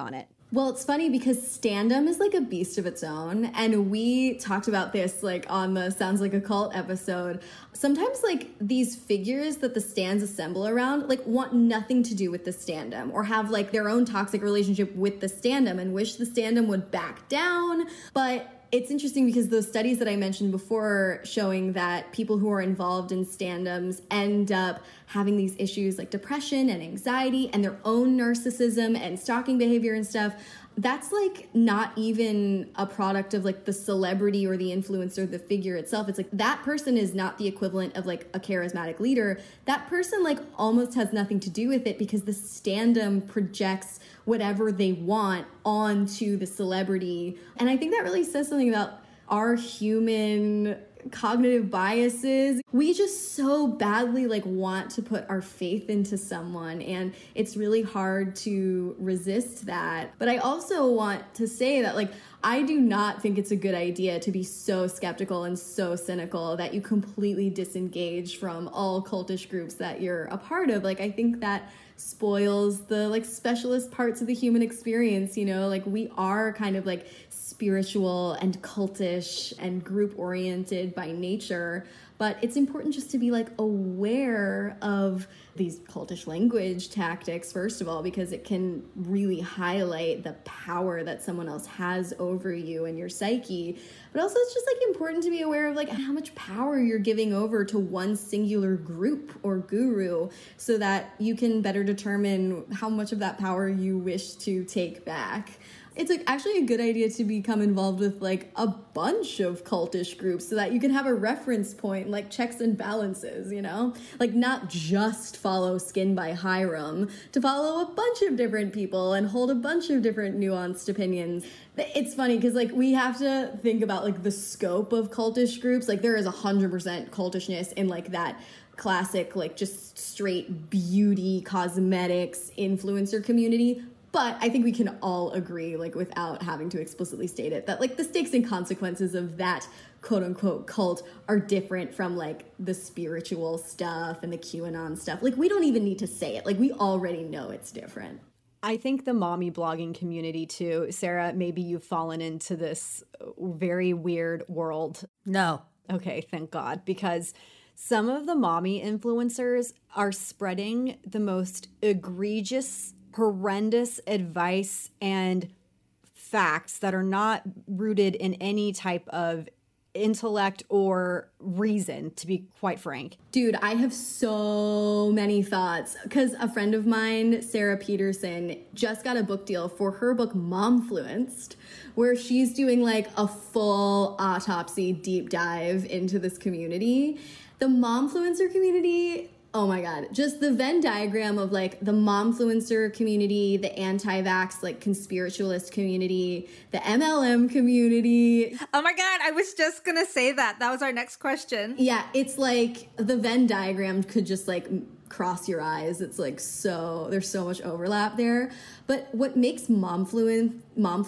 Speaker 4: Well, it's funny because standum is like a beast of its own. And we talked about this like on the Sounds Like a Cult episode. Sometimes like these figures that the stands assemble around like want nothing to do with the standum or have like their own toxic relationship with the standum and wish the standum would back down. But it's interesting because those studies that I mentioned before showing that people who are involved in standums end up having these issues like depression and anxiety and their own narcissism and stalking behavior and stuff. That's like not even a product of like the celebrity or the influencer, the figure itself. It's like that person is not the equivalent of like a charismatic leader. That person like almost has nothing to do with it because the standum projects whatever they want onto the celebrity. And I think that really says something about our human cognitive biases. We just so badly like want to put our faith into someone, and it's really hard to resist that. But I also want to say that like I do not think it's a good idea to be so skeptical and so cynical that you completely disengage from all cultish groups that you're a part of. Like I think that spoils the like specialist parts of the human experience, you know, like we are kind of like spiritual and cultish and group oriented by nature, but it's important just to be like aware of these cultish language tactics first of all, because it can really highlight the power that someone else has over you and your psyche. But also it's just like important to be aware of like how much power you're giving over to one singular group or guru so that you can better determine how much of that power you wish to take back. It's like actually a good idea to become involved with like a bunch of cultish groups so that you can have a reference point, like checks and balances, you know? Like not just follow Skin by Hiram, to follow a bunch of different people and hold a bunch of different nuanced opinions. It's funny because like we have to think about like the scope of cultish groups. Like there is 100% cultishness in like that classic like just straight beauty, cosmetics, influencer community. But I think we can all agree, like without having to explicitly state it, that like the stakes and consequences of that quote unquote cult are different from like the spiritual stuff and the QAnon stuff. Like we don't even need to say it. Like we already know it's different.
Speaker 6: I think the mommy blogging community too, Sarah, maybe you've fallen into this very weird world.
Speaker 5: No.
Speaker 6: Okay, thank God, because some of the mommy influencers are spreading the most egregious, horrendous advice and facts that are not rooted in any type of intellect or reason, to be quite frank.
Speaker 4: Dude, I have so many thoughts because a friend of mine, Sarah Peterson, just got a book deal for her book Momfluenced, where she's doing like a full autopsy deep dive into this community. The Momfluencer community, oh my God, just the Venn diagram of like the momfluencer community, the anti-vax, like conspiritualist community, the MLM community.
Speaker 5: Oh my God, I was just gonna say that. That was our next question.
Speaker 4: Yeah, it's like the Venn diagram could just like cross your eyes. It's like so, there's so much overlap there. But what makes momfluencers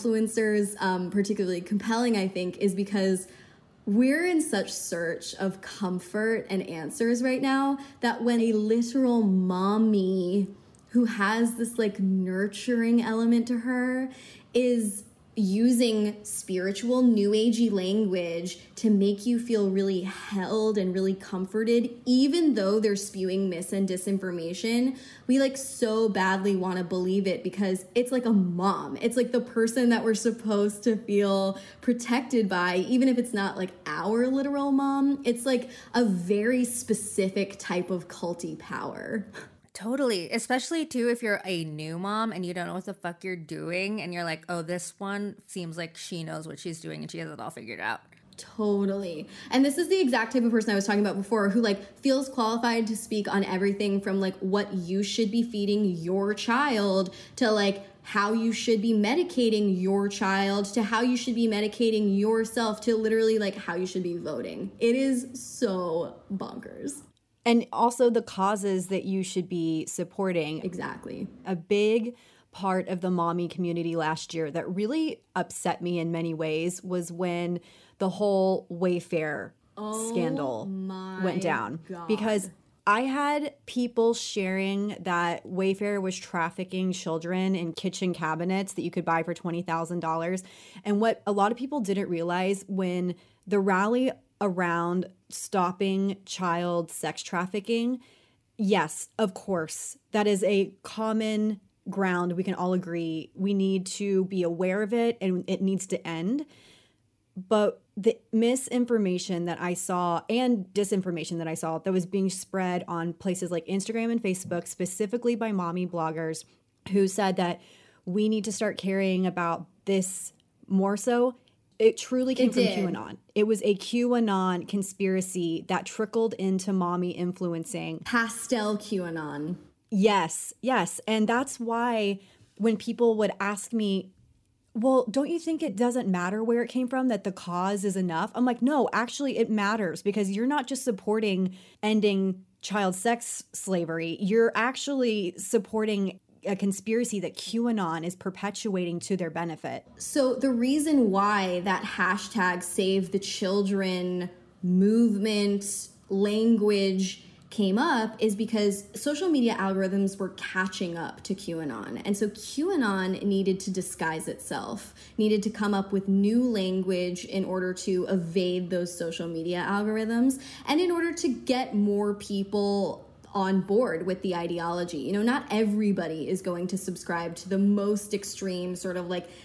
Speaker 4: particularly compelling, I think, is because we're in such search of comfort and answers right now that when a literal mommy who has this like nurturing element to her is using spiritual new agey language to make you feel really held and really comforted, even though they're spewing mis and disinformation, we like so badly want to believe it because it's like a mom. It's like the person that we're supposed to feel protected by, even if it's not like our literal mom. It's like a very specific type of culty power.
Speaker 5: Totally. Especially too if you're a new mom and you don't know what the fuck you're doing and you're like, oh, this one seems like she knows what she's doing and she has it all figured out.
Speaker 4: Totally. And this is the exact type of person I was talking about before who like feels qualified to speak on everything from like what you should be feeding your child to like how you should be medicating your child to how you should be medicating yourself to literally like how you should be voting. It is so bonkers.
Speaker 6: And also the causes that you should be supporting.
Speaker 4: Exactly.
Speaker 6: A big part of the mommy community last year that really upset me in many ways was when the whole Wayfair scandal went down.
Speaker 4: God.
Speaker 6: Because I had people sharing that Wayfair was trafficking children in kitchen cabinets that you could buy for $20,000. And what a lot of people didn't realize, when the rally around stopping child sex trafficking, yes, of course, that is a common ground. We can all agree we need to be aware of it and it needs to end. But the misinformation that I saw and disinformation that I saw that was being spread on places like Instagram and Facebook, specifically by mommy bloggers who said that we need to start caring about this more so, it truly came from QAnon. It was a QAnon conspiracy that trickled into mommy influencing.
Speaker 4: Pastel QAnon.
Speaker 6: Yes, yes. And that's why when people would ask me, well, don't you think it doesn't matter where it came from, that the cause is enough? I'm like, no, actually it matters, because you're not just supporting ending child sex slavery. You're actually supporting a conspiracy that QAnon is perpetuating to their benefit.
Speaker 4: So the reason why that hashtag Save the Children movement language came up is because social media algorithms were catching up to QAnon. And so QAnon needed to disguise itself, needed to come up with new language in order to evade those social media algorithms and in order to get more people on board with the ideology. You know, not everybody is going to subscribe to the most extreme sort of like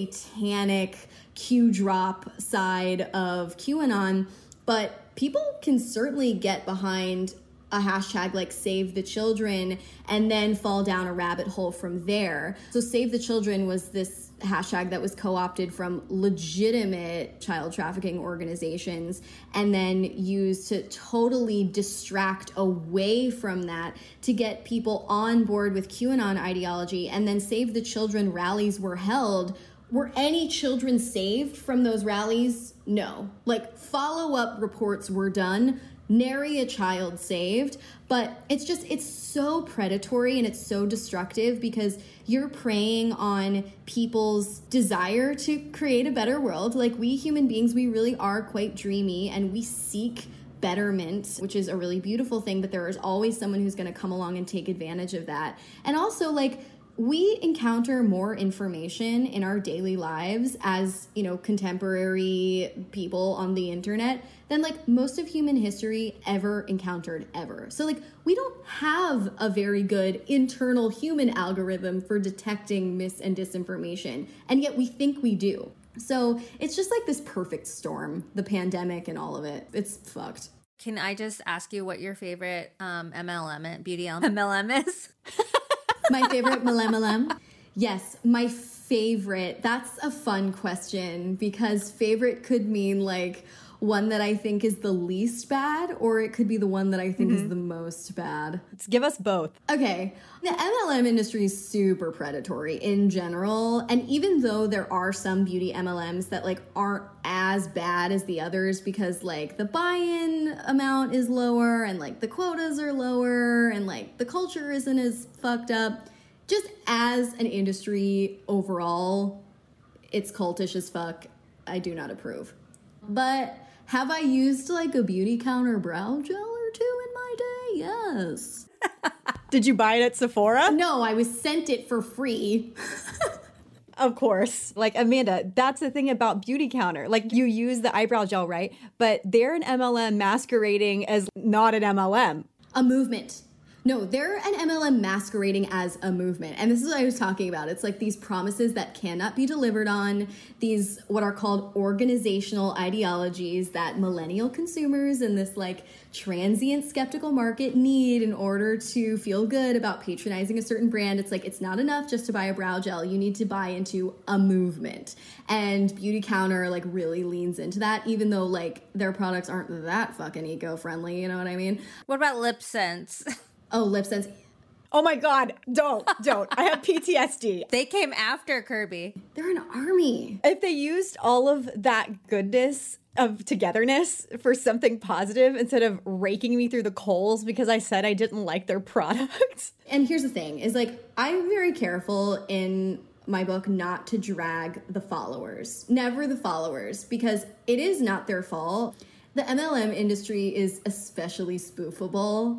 Speaker 4: satanic Q drop side of QAnon, but people can certainly get behind a hashtag like Save the Children and then fall down a rabbit hole from there. So Save the Children was this hashtag that was co-opted from legitimate child trafficking organizations and then used to totally distract away from that to get people on board with QAnon ideology. And then Save the Children rallies were held. Were any children saved from those rallies? No. Like, follow-up reports were done. Nary a child saved, but it's so predatory and it's so destructive because you're preying on people's desire to create a better world. Like, we human beings, we really are quite dreamy and we seek betterment, which is a really beautiful thing, but there is always someone who's going to come along and take advantage of that. And also, like, we encounter more information in our daily lives as, you know, contemporary people on the internet than like most of human history ever encountered ever. So like, we don't have a very good internal human algorithm for detecting mis and disinformation, and yet we think we do. So it's just like this perfect storm, the pandemic and all of it. It's fucked.
Speaker 5: Can I just ask you what your favorite MLM, beauty MLM is?
Speaker 4: My favorite MLM? Yes, my favorite. That's a fun question because favorite could mean like one that I think is the least bad, or it could be the one that I think is the most bad.
Speaker 6: Let's give us both.
Speaker 4: Okay. The MLM industry is super predatory in general. And even though there are some beauty MLMs that like aren't as bad as the others because like the buy-in amount is lower and like the quotas are lower and like the culture isn't as fucked up, just as an industry overall, it's cultish as fuck. I do not approve. But have I used like a beauty counter brow gel or two in my day? Yes.
Speaker 6: Did you buy it at Sephora?
Speaker 4: No, I was sent it for free.
Speaker 6: Of course. Like, Amanda, that's the thing about Beauty Counter. Like, you use the eyebrow gel, right? But they're an MLM masquerading as not an MLM.
Speaker 4: A movement. No, they're an MLM masquerading as a movement. And this is what I was talking about. It's like these promises that cannot be delivered on, these what are called organizational ideologies that millennial consumers and this like transient skeptical market need in order to feel good about patronizing a certain brand. It's like, it's not enough just to buy a brow gel. You need to buy into a movement. And Beauty Counter like really leans into that, even though like their products aren't that fucking eco-friendly. You know what I mean?
Speaker 5: What about Lip Sense?
Speaker 4: Oh, Lip Sense.
Speaker 6: Oh my God, don't. I have PTSD.
Speaker 5: They came after Kirby.
Speaker 4: They're an army.
Speaker 6: If they used all of that goodness of togetherness for something positive instead of raking me through the coals because I said I didn't like their product.
Speaker 4: And here's the thing, is like, I'm very careful in my book not to drag the followers. Never the followers, because it is not their fault. The MLM industry is especially spoofable,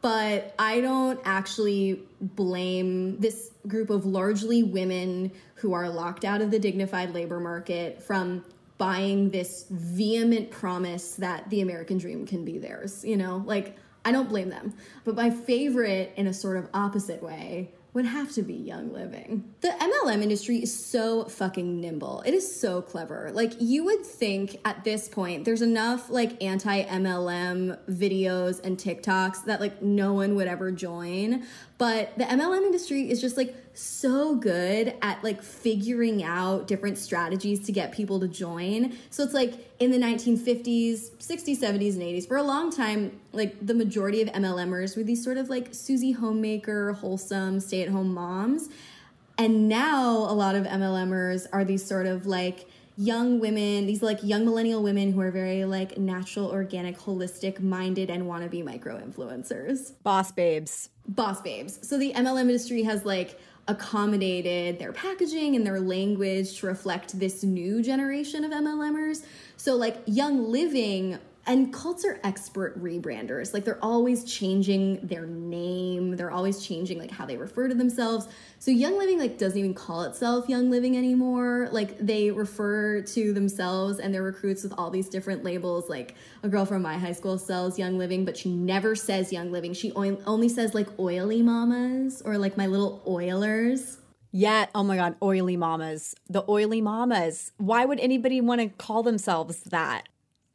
Speaker 4: but I don't actually blame this group of largely women who are locked out of the dignified labor market from buying this vehement promise that the American dream can be theirs, you know? Like, I don't blame them. But my favorite, in a sort of opposite way, would have to be Young Living. The MLM industry is so fucking nimble. It is so clever. Like, you would think at this point, there's enough like anti-MLM videos and TikToks that like no one would ever join. But the MLM industry is just like so good at like figuring out different strategies to get people to join. So it's like in the 1950s, 60s, 70s, and 80s, for a long time, like the majority of MLMers were these sort of like Susie Homemaker, wholesome, stay-at-home moms. And now a lot of MLMers are these sort of like young women, these like young millennial women who are very like natural, organic, holistic minded and want to be micro influencers.
Speaker 6: Boss babes.
Speaker 4: Boss babes. So the MLM industry has like accommodated their packaging and their language to reflect this new generation of MLMers. So like Young Living, and cults are expert rebranders. Like they're always changing their name. They're always changing like how they refer to themselves. So Young Living like doesn't even call itself Young Living anymore. Like they refer to themselves and their recruits with all these different labels. Like a girl from my high school sells Young Living, but she never says Young Living. She only says like Oily Mamas or like My Little Oilers.
Speaker 6: Yeah. Oh my God. Oily Mamas. The Oily Mamas. Why would anybody want to call themselves that?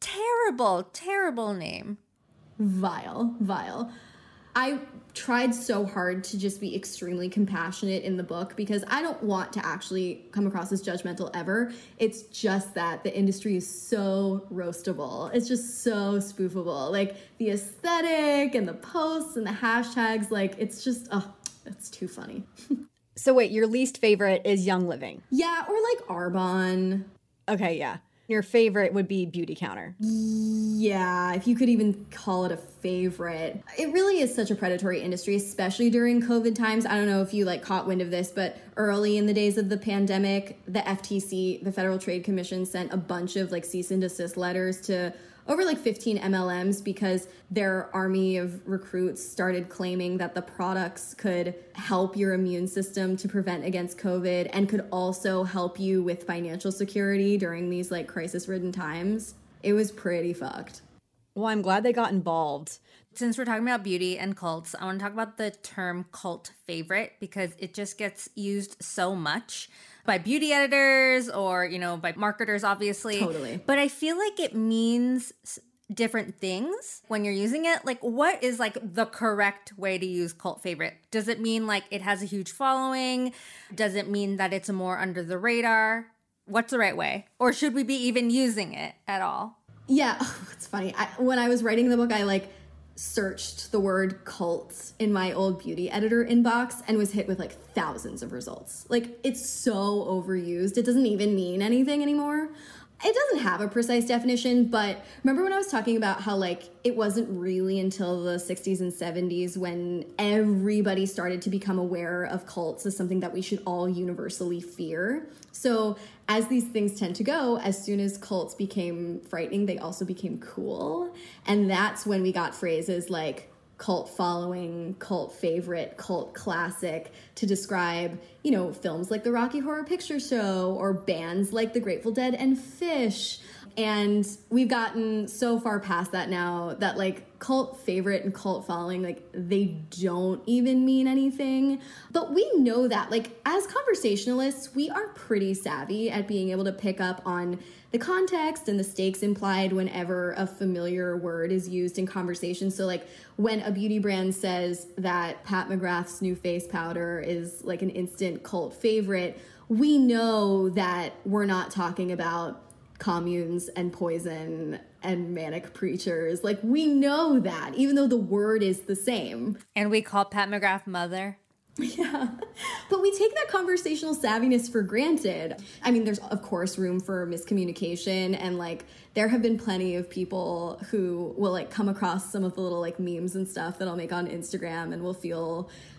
Speaker 5: Terrible name.
Speaker 4: Vile. I tried so hard to just be extremely compassionate in the book because I don't want to actually come across as judgmental ever. It's just that the industry is so roastable. It's just so spoofable. Like the aesthetic and the posts and the hashtags, like it's just, it's too funny.
Speaker 6: So wait, your least favorite is Young Living?
Speaker 4: Yeah, or like Arbonne.
Speaker 6: Okay, yeah. Your favorite would be Beauty Counter.
Speaker 4: Yeah, if you could even call it a favorite. It really is such a predatory industry, especially during COVID times. I don't know if you like caught wind of this, but early in the days of the pandemic, the FTC, the Federal Trade Commission, sent a bunch of like cease and desist letters to over like 15 MLMs because their army of recruits started claiming that the products could help your immune system to prevent against COVID and could also help you with financial security during these like crisis-ridden times. It was pretty fucked.
Speaker 6: Well, I'm glad they got involved.
Speaker 5: Since we're talking about beauty and cults, I want to talk about the term cult favorite because it just gets used so much by beauty editors or, you know, by marketers, obviously.
Speaker 4: Totally.
Speaker 5: But I feel like it means different things when you're using it. Like, what is like the correct way to use cult favorite? Does it mean like it has a huge following? Does it mean that it's more under the radar? What's the right way? Or should we be even using it at all?
Speaker 4: Yeah, it's funny. When I was writing the book, I like searched the word cults in my old beauty editor inbox and was hit with like thousands of results. Like it's so overused. It doesn't even mean anything anymore. It doesn't have a precise definition, but remember when I was talking about how like it wasn't really until the 60s and 70s when everybody started to become aware of cults as something that we should all universally fear. So as these things tend to go, as soon as cults became frightening, they also became cool. And that's when we got phrases like cult following, cult favorite, cult classic to describe, you know, films like the Rocky Horror Picture Show or bands like the Grateful Dead and Phish. And we've gotten so far past that now that like cult favorite and cult following, like they don't even mean anything. But we know that like as conversationalists, we are pretty savvy at being able to pick up on the context and the stakes implied whenever a familiar word is used in conversation. So like when a beauty brand says that Pat McGrath's new face powder is like an instant cult favorite, we know that we're not talking about communes and poison and manic preachers. Like we know that, even though the word is the same.
Speaker 5: And we call Pat McGrath mother.
Speaker 4: Yeah. But we take that conversational savviness for granted. I mean, there's of course room for miscommunication, and like there have been plenty of people who will like come across some of the little like memes and stuff that I'll make on Instagram and will feel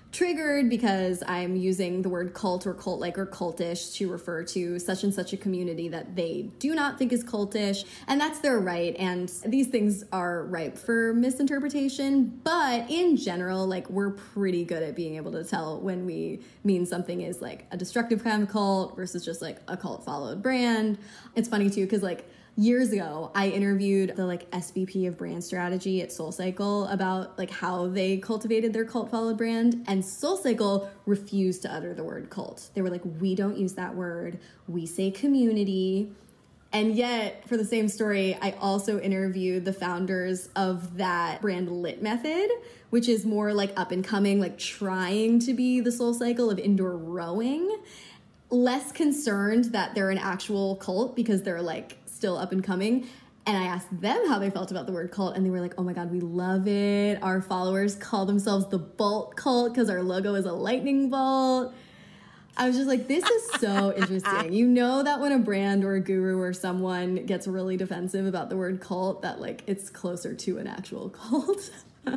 Speaker 4: triggered because I'm using the word cult or cult-like or cultish to refer to such and such a community that they do not think is cultish, and that's their right, and these things are ripe for misinterpretation, but in general, like, we're pretty good at being able to tell when we mean something is like a destructive kind of cult versus just like a cult followed brand. It's funny too, because like years ago, I interviewed the like SVP of brand strategy at SoulCycle about like how they cultivated their cult followed brand, and SoulCycle refused to utter the word cult. They were like, we don't use that word. We say community. And yet, for the same story, I also interviewed the founders of that brand Lit Method, which is more like up and coming, like trying to be the SoulCycle of indoor rowing. Less concerned that they're an actual cult because they're like still up and coming. And I asked them how they felt about the word cult, and they were like, oh my God, we love it. Our followers call themselves the Bolt Cult because our logo is a lightning bolt. I was just like, this is so interesting. You know that when a brand or a guru or someone gets really defensive about the word cult, that like it's closer to an actual cult.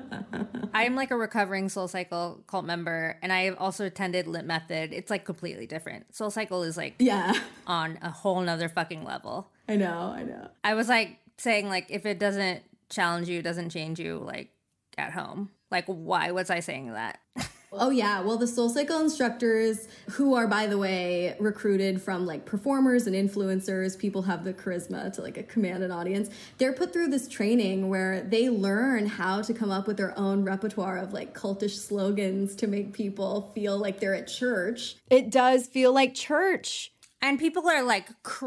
Speaker 5: I am like a recovering SoulCycle cult member, and I have also attended Lit Method. It's like completely different. SoulCycle is like on a whole nother fucking level.
Speaker 4: I know.
Speaker 5: I was like saying like, if it doesn't challenge you, doesn't change you, like at home. Like, why was I saying that?
Speaker 4: Oh, yeah. Well, the SoulCycle instructors, who are, by the way, recruited from like performers and influencers, people have the charisma to like command an audience. They're put through this training where they learn how to come up with their own repertoire of like cultish slogans to make people feel like they're at church.
Speaker 6: It does feel like church.
Speaker 5: And people are like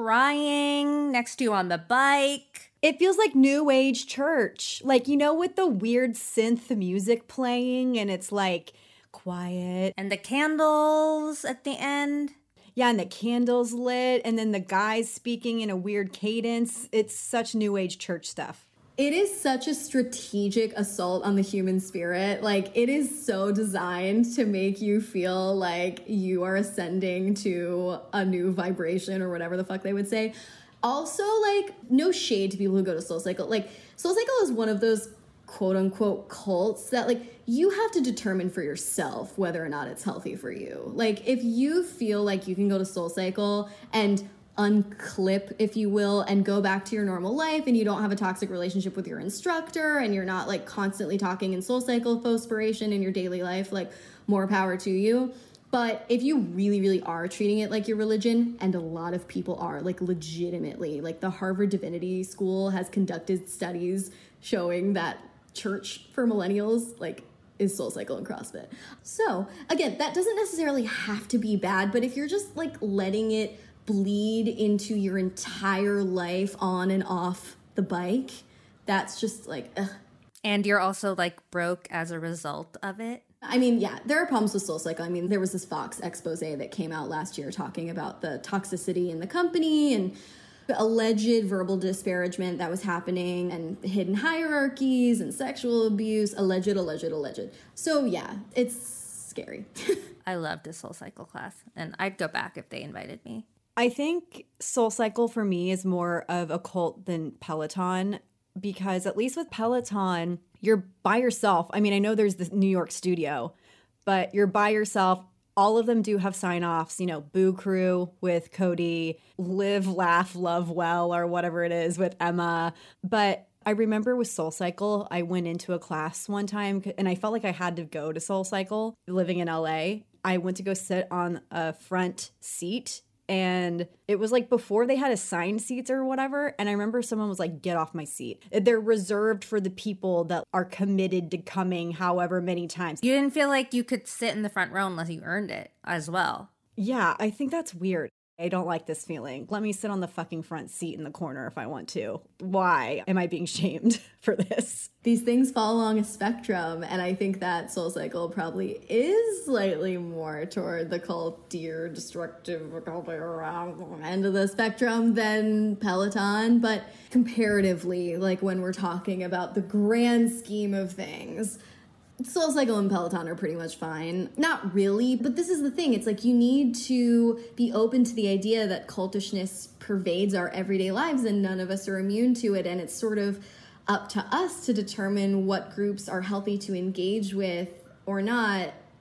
Speaker 5: crying next to you on the bike.
Speaker 6: It feels like new age church. Like, you know, with the weird synth music playing and it's like quiet.
Speaker 5: And the candles at the end.
Speaker 6: Yeah, and the candles lit, and then the guys speaking in a weird cadence. It's such new age church stuff.
Speaker 4: It is such a strategic assault on the human spirit. Like, it is so designed to make you feel like you are ascending to a new vibration or whatever the fuck they would say. Also, like, no shade to people who go to SoulCycle. Like, SoulCycle is one of those quote-unquote cults that, like, you have to determine for yourself whether or not it's healthy for you. Like, if you feel like you can go to SoulCycle and unclip, if you will, and go back to your normal life, and you don't have a toxic relationship with your instructor, and you're not, like, constantly talking in SoulCycle inspiration in your daily life, like, more power to you. But if you really, really are treating it like your religion, and a lot of people are, like, legitimately, like, the Harvard Divinity School has conducted studies showing that church for millennials, like, is SoulCycle and CrossFit. So, again, that doesn't necessarily have to be bad, but if you're just, like, letting it bleed into your entire life on and off the bike, that's just, like, ugh.
Speaker 5: And you're also, like, broke as a result of it.
Speaker 4: I mean, yeah, there are problems with SoulCycle. I mean, there was this Fox expose that came out last year talking about the toxicity in the company and the alleged verbal disparagement that was happening and hidden hierarchies and sexual abuse. Alleged. So, yeah, it's scary.
Speaker 5: I loved a SoulCycle class, and I'd go back if they invited me.
Speaker 6: I think SoulCycle for me is more of a cult than Peloton, because at least with Peloton, you're by yourself. I mean, I know there's the New York studio, but you're by yourself. All of them do have sign-offs, you know, Boo Crew with Cody, Live, Laugh, Love Well, or whatever it is with Emma. But I remember with SoulCycle, I went into a class one time and I felt like I had to go to SoulCycle living in LA. I went to go sit on a front seat, and it was like before they had assigned seats or whatever. And I remember someone was like, get off my seat. They're reserved for the people that are committed to coming however many times.
Speaker 5: You didn't feel like you could sit in the front row unless you earned it as well.
Speaker 6: Yeah, I think that's weird. I don't like this feeling. Let me sit on the fucking front seat in the corner if I want to. Why am I being shamed for this?
Speaker 4: These things fall along a spectrum, and I think that SoulCycle probably is slightly more toward the cultier, destructive end of the spectrum than Peloton, but comparatively, like when we're talking about the grand scheme of things, SoulCycle and Peloton are pretty much fine. Not really, but this is the thing. It's like you need to be open to the idea that cultishness pervades our everyday lives and none of us are immune to it. And it's sort of up to us to determine what groups are healthy to engage with or not.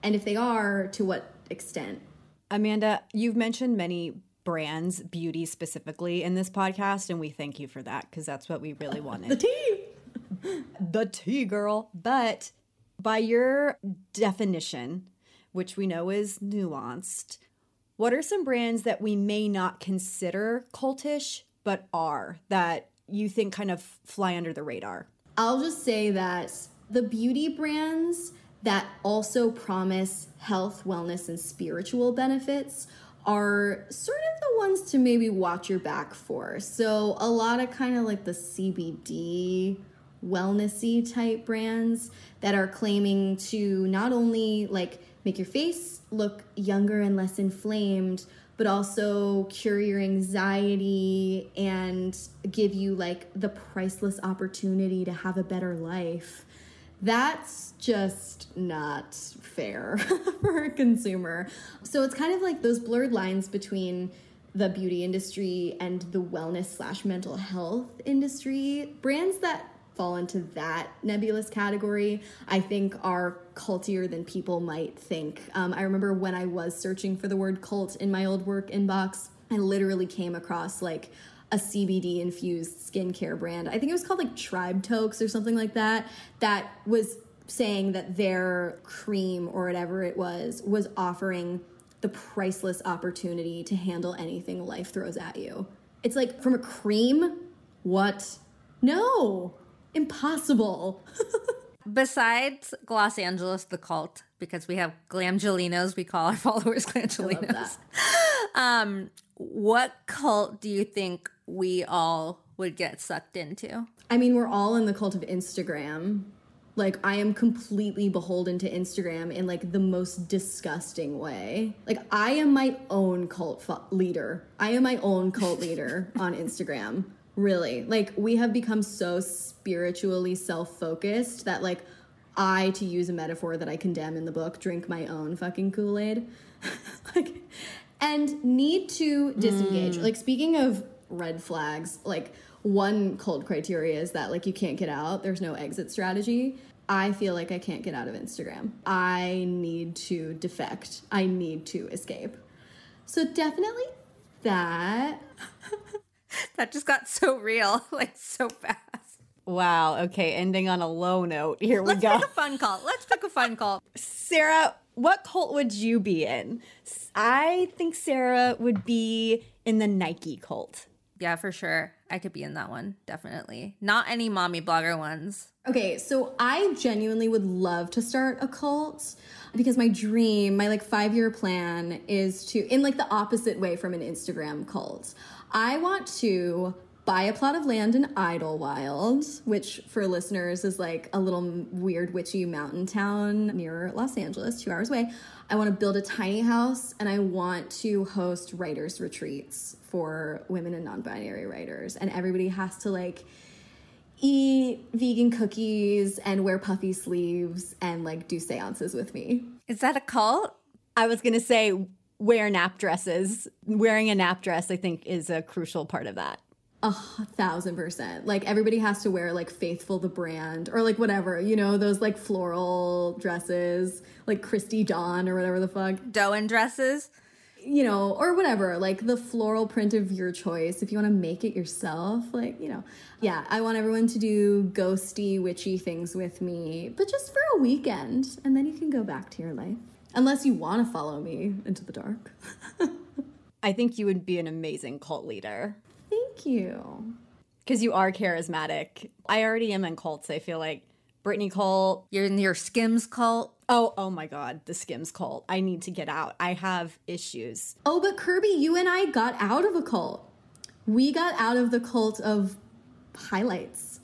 Speaker 4: And if they are, to what extent?
Speaker 6: Amanda, you've mentioned many brands, beauty specifically, in this podcast, and we thank you for that because that's what we really wanted.
Speaker 4: The tea!
Speaker 6: The tea, girl. But by your definition, which we know is nuanced, what are some brands that we may not consider cultish but are, that you think kind of fly under the radar?
Speaker 4: I'll just say that the beauty brands that also promise health, wellness, and spiritual benefits are sort of the ones to maybe watch your back for. So a lot of kind of like the CBD wellnessy type brands that are claiming to not only like make your face look younger and less inflamed, but also cure your anxiety and give you like the priceless opportunity to have a better life. That's just not fair for a consumer. So it's kind of like those blurred lines between the beauty industry and the wellness / mental health industry. Brands that fall into that nebulous category, I think, are cultier than people might think. I remember when I was searching for the word cult in my old work inbox, I literally came across like a CBD infused skincare brand. I think it was called like Tribe Tokes or something like that, that was saying that their cream or whatever it was offering the priceless opportunity to handle anything life throws at you. It's like, from a cream? What? No. Impossible.
Speaker 5: Besides Los Angeles, the cult, because we have Glamgelinos, we call our followers Glamgelinos. What cult do you think we all would get sucked into?
Speaker 4: I mean, we're all in the cult of Instagram. Like, I am completely beholden to Instagram in like the most disgusting way. Like, I am my own cult leader. I am my own cult leader on Instagram. Really. Like, we have become so spiritually self-focused that, like, I, to use a metaphor that I condemn in the book, drink my own fucking Kool-Aid. Like, and need to disengage. Like, speaking of red flags, like, one cult criteria is that, like, you can't get out. There's no exit strategy. I feel like I can't get out of Instagram. I need to defect. I need to escape. So definitely that.
Speaker 5: That just got so real, like so fast.
Speaker 6: Wow. Okay. Ending on a low note. Here we go.
Speaker 5: Let's pick a fun cult.
Speaker 6: Sarah, what cult would you be in? I think Sarah would be in the Nike cult.
Speaker 5: Yeah, for sure. I could be in that one. Definitely. Not any mommy blogger ones.
Speaker 4: Okay, so I genuinely would love to start a cult because my dream, my like 5-year plan is to, in like the opposite way from an Instagram cult, I want to buy a plot of land in Idlewild, which for listeners is like a little weird witchy mountain town near Los Angeles, 2 hours away. I want to build a tiny house and I want to host writers' retreats for women and non-binary writers. And everybody has to like eat vegan cookies and wear puffy sleeves and like do seances with me.
Speaker 5: Is that a cult?
Speaker 6: I was going to say wear nap dresses. Wearing a nap dress, I think, is a crucial part of that.
Speaker 4: 1,000%. Like everybody has to wear like Faithful the brand or like whatever, you know, those like floral dresses, like Christy Dawn or whatever the fuck.
Speaker 5: Doan dresses.
Speaker 4: You know, or whatever, like the floral print of your choice. If you want to make it yourself, like, you know. Yeah, I want everyone to do ghosty, witchy things with me, but just for a weekend. And then you can go back to your life. Unless you want to follow me into the dark.
Speaker 6: I think you would be an amazing cult leader.
Speaker 4: Thank you.
Speaker 6: Because you are charismatic. I already am in cults, I feel like. Brittany cult.
Speaker 5: You're in your Skims cult.
Speaker 6: Oh my God, the Skims cult. I need to get out. I have issues.
Speaker 4: Oh, but Kirby, you and I got out of a cult. We got out of the cult of highlights.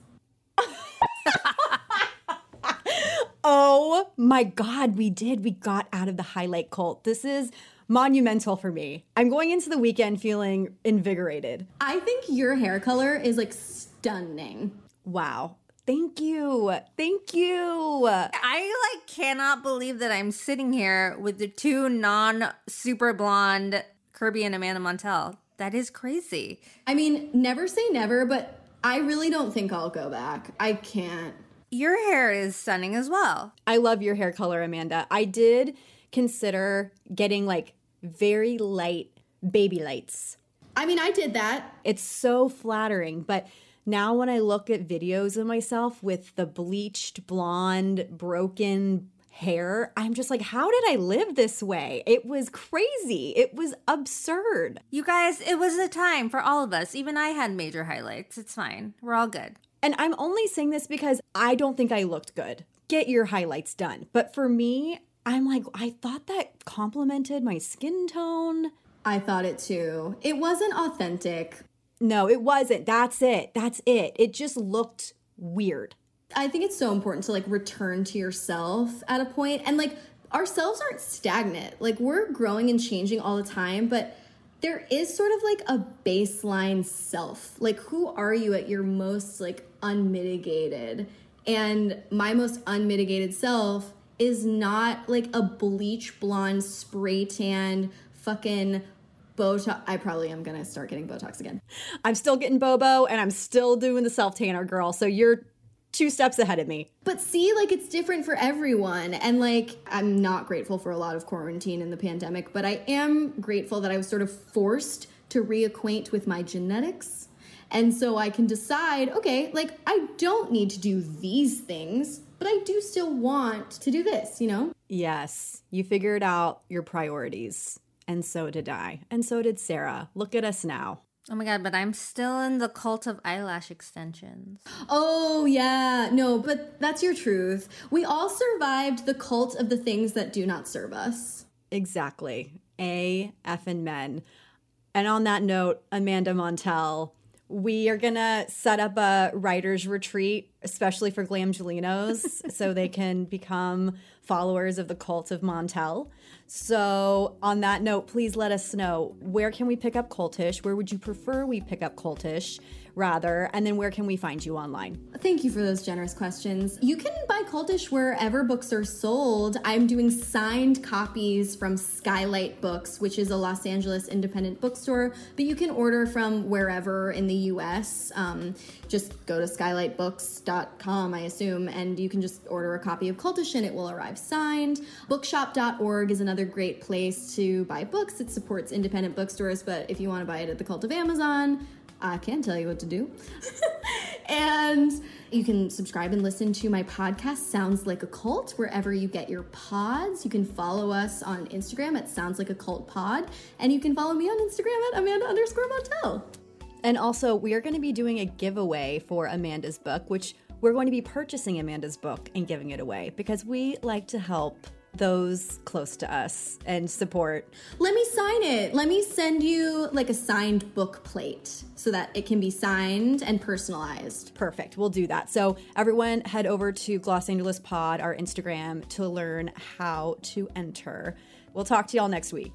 Speaker 6: Oh my God, we did. We got out of the highlight cult. This is monumental for me. I'm going into the weekend feeling invigorated.
Speaker 4: I think your hair color is like stunning.
Speaker 6: Wow. Thank you. Thank you.
Speaker 5: I like cannot believe that I'm sitting here with the two non-super blonde Kirby and Amanda Montell. That is crazy.
Speaker 4: I mean, never say never, but I really don't think I'll go back. I can't.
Speaker 5: Your hair is stunning as well.
Speaker 6: I love your hair color, Amanda. I did consider getting like very light baby lights.
Speaker 4: I mean, I did that.
Speaker 6: It's so flattering, but now when I look at videos of myself with the bleached, blonde, broken hair, I'm just like, how did I live this way? It was crazy. It was absurd.
Speaker 5: You guys, it was a time for all of us. Even I had major highlights. It's fine. We're all good.
Speaker 6: And I'm only saying this because I don't think I looked good. Get your highlights done. But for me, I'm like, I thought that complimented my skin tone.
Speaker 4: I thought it too. It wasn't authentic.
Speaker 6: No, it wasn't. That's it. It just looked weird.
Speaker 4: I think it's so important to like return to yourself at a point. And like ourselves aren't stagnant. Like we're growing and changing all the time, but there is sort of like a baseline self. Like who are you at your most like unmitigated? And my most unmitigated self is not like a bleach blonde, spray tanned, fucking Botox. I probably am gonna start getting Botox again.
Speaker 6: I'm still getting Bobo and I'm still doing the self-tanner, girl. So you're 2 steps ahead of me.
Speaker 4: But see, like it's different for everyone. And like, I'm not grateful for a lot of quarantine and the pandemic, but I am grateful that I was sort of forced to reacquaint with my genetics. And so I can decide, okay, like I don't need to do these things, but I do still want to do this, you know?
Speaker 6: Yes, you figured out your priorities. And so did I. And so did Sarah. Look at us now.
Speaker 5: Oh my God, but I'm still in the cult of eyelash extensions.
Speaker 4: Oh, yeah. No, but that's your truth. We all survived the cult of the things that do not serve us.
Speaker 6: Exactly. A-effing men. And on that note, Amanda Montell, we are going to set up a writer's retreat, especially for Glamgelinos, so they can become followers of the cult of Montell. So on that note, please let us know, where can we pick up Cultish? Where would you prefer we pick up Cultish, rather? And then where can we find you online?
Speaker 4: Thank you for those generous questions. You can buy Cultish wherever books are sold. I'm doing signed copies from Skylight Books, which is a Los Angeles independent bookstore, but you can order from wherever in the U.S. Just go to skylightbooks.com, I assume, and you can just order a copy of Cultish and it will arrive signed. Bookshop.org is another great place to buy books. It supports independent bookstores, but if you want to buy it at the Cult of Amazon, I can tell you what to do. And you can subscribe and listen to my podcast, Sounds Like a Cult, wherever you get your pods. You can follow us on Instagram at Sounds Like a Cult Pod, and you can follow me on Instagram at Amanda_Montell.
Speaker 6: And also, we are going to be doing a giveaway for Amanda's book, which we're going to be purchasing Amanda's book and giving it away because we like to help those close to us and support.
Speaker 4: Let me sign it. Let me send you like a signed book plate so that it can be signed and personalized.
Speaker 6: Perfect. We'll do that. So everyone head over to Los Angeles Pod, our Instagram, to learn how to enter. We'll talk to y'all next week.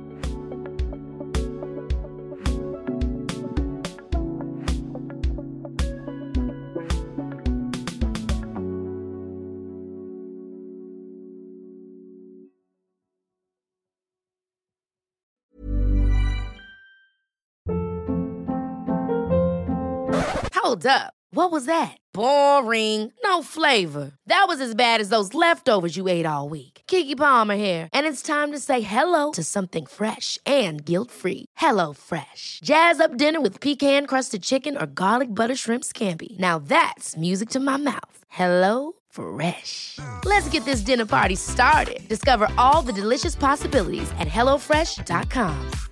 Speaker 1: Hold up. What was that? Boring. No flavor. That was as bad as those leftovers you ate all week. Keke Palmer here, and it's time to say hello to something fresh and guilt-free. Hello Fresh. Jazz up dinner with pecan-crusted chicken or garlic butter shrimp scampi. Now that's music to my mouth. Hello Fresh. Let's get this dinner party started. Discover all the delicious possibilities at HelloFresh.com.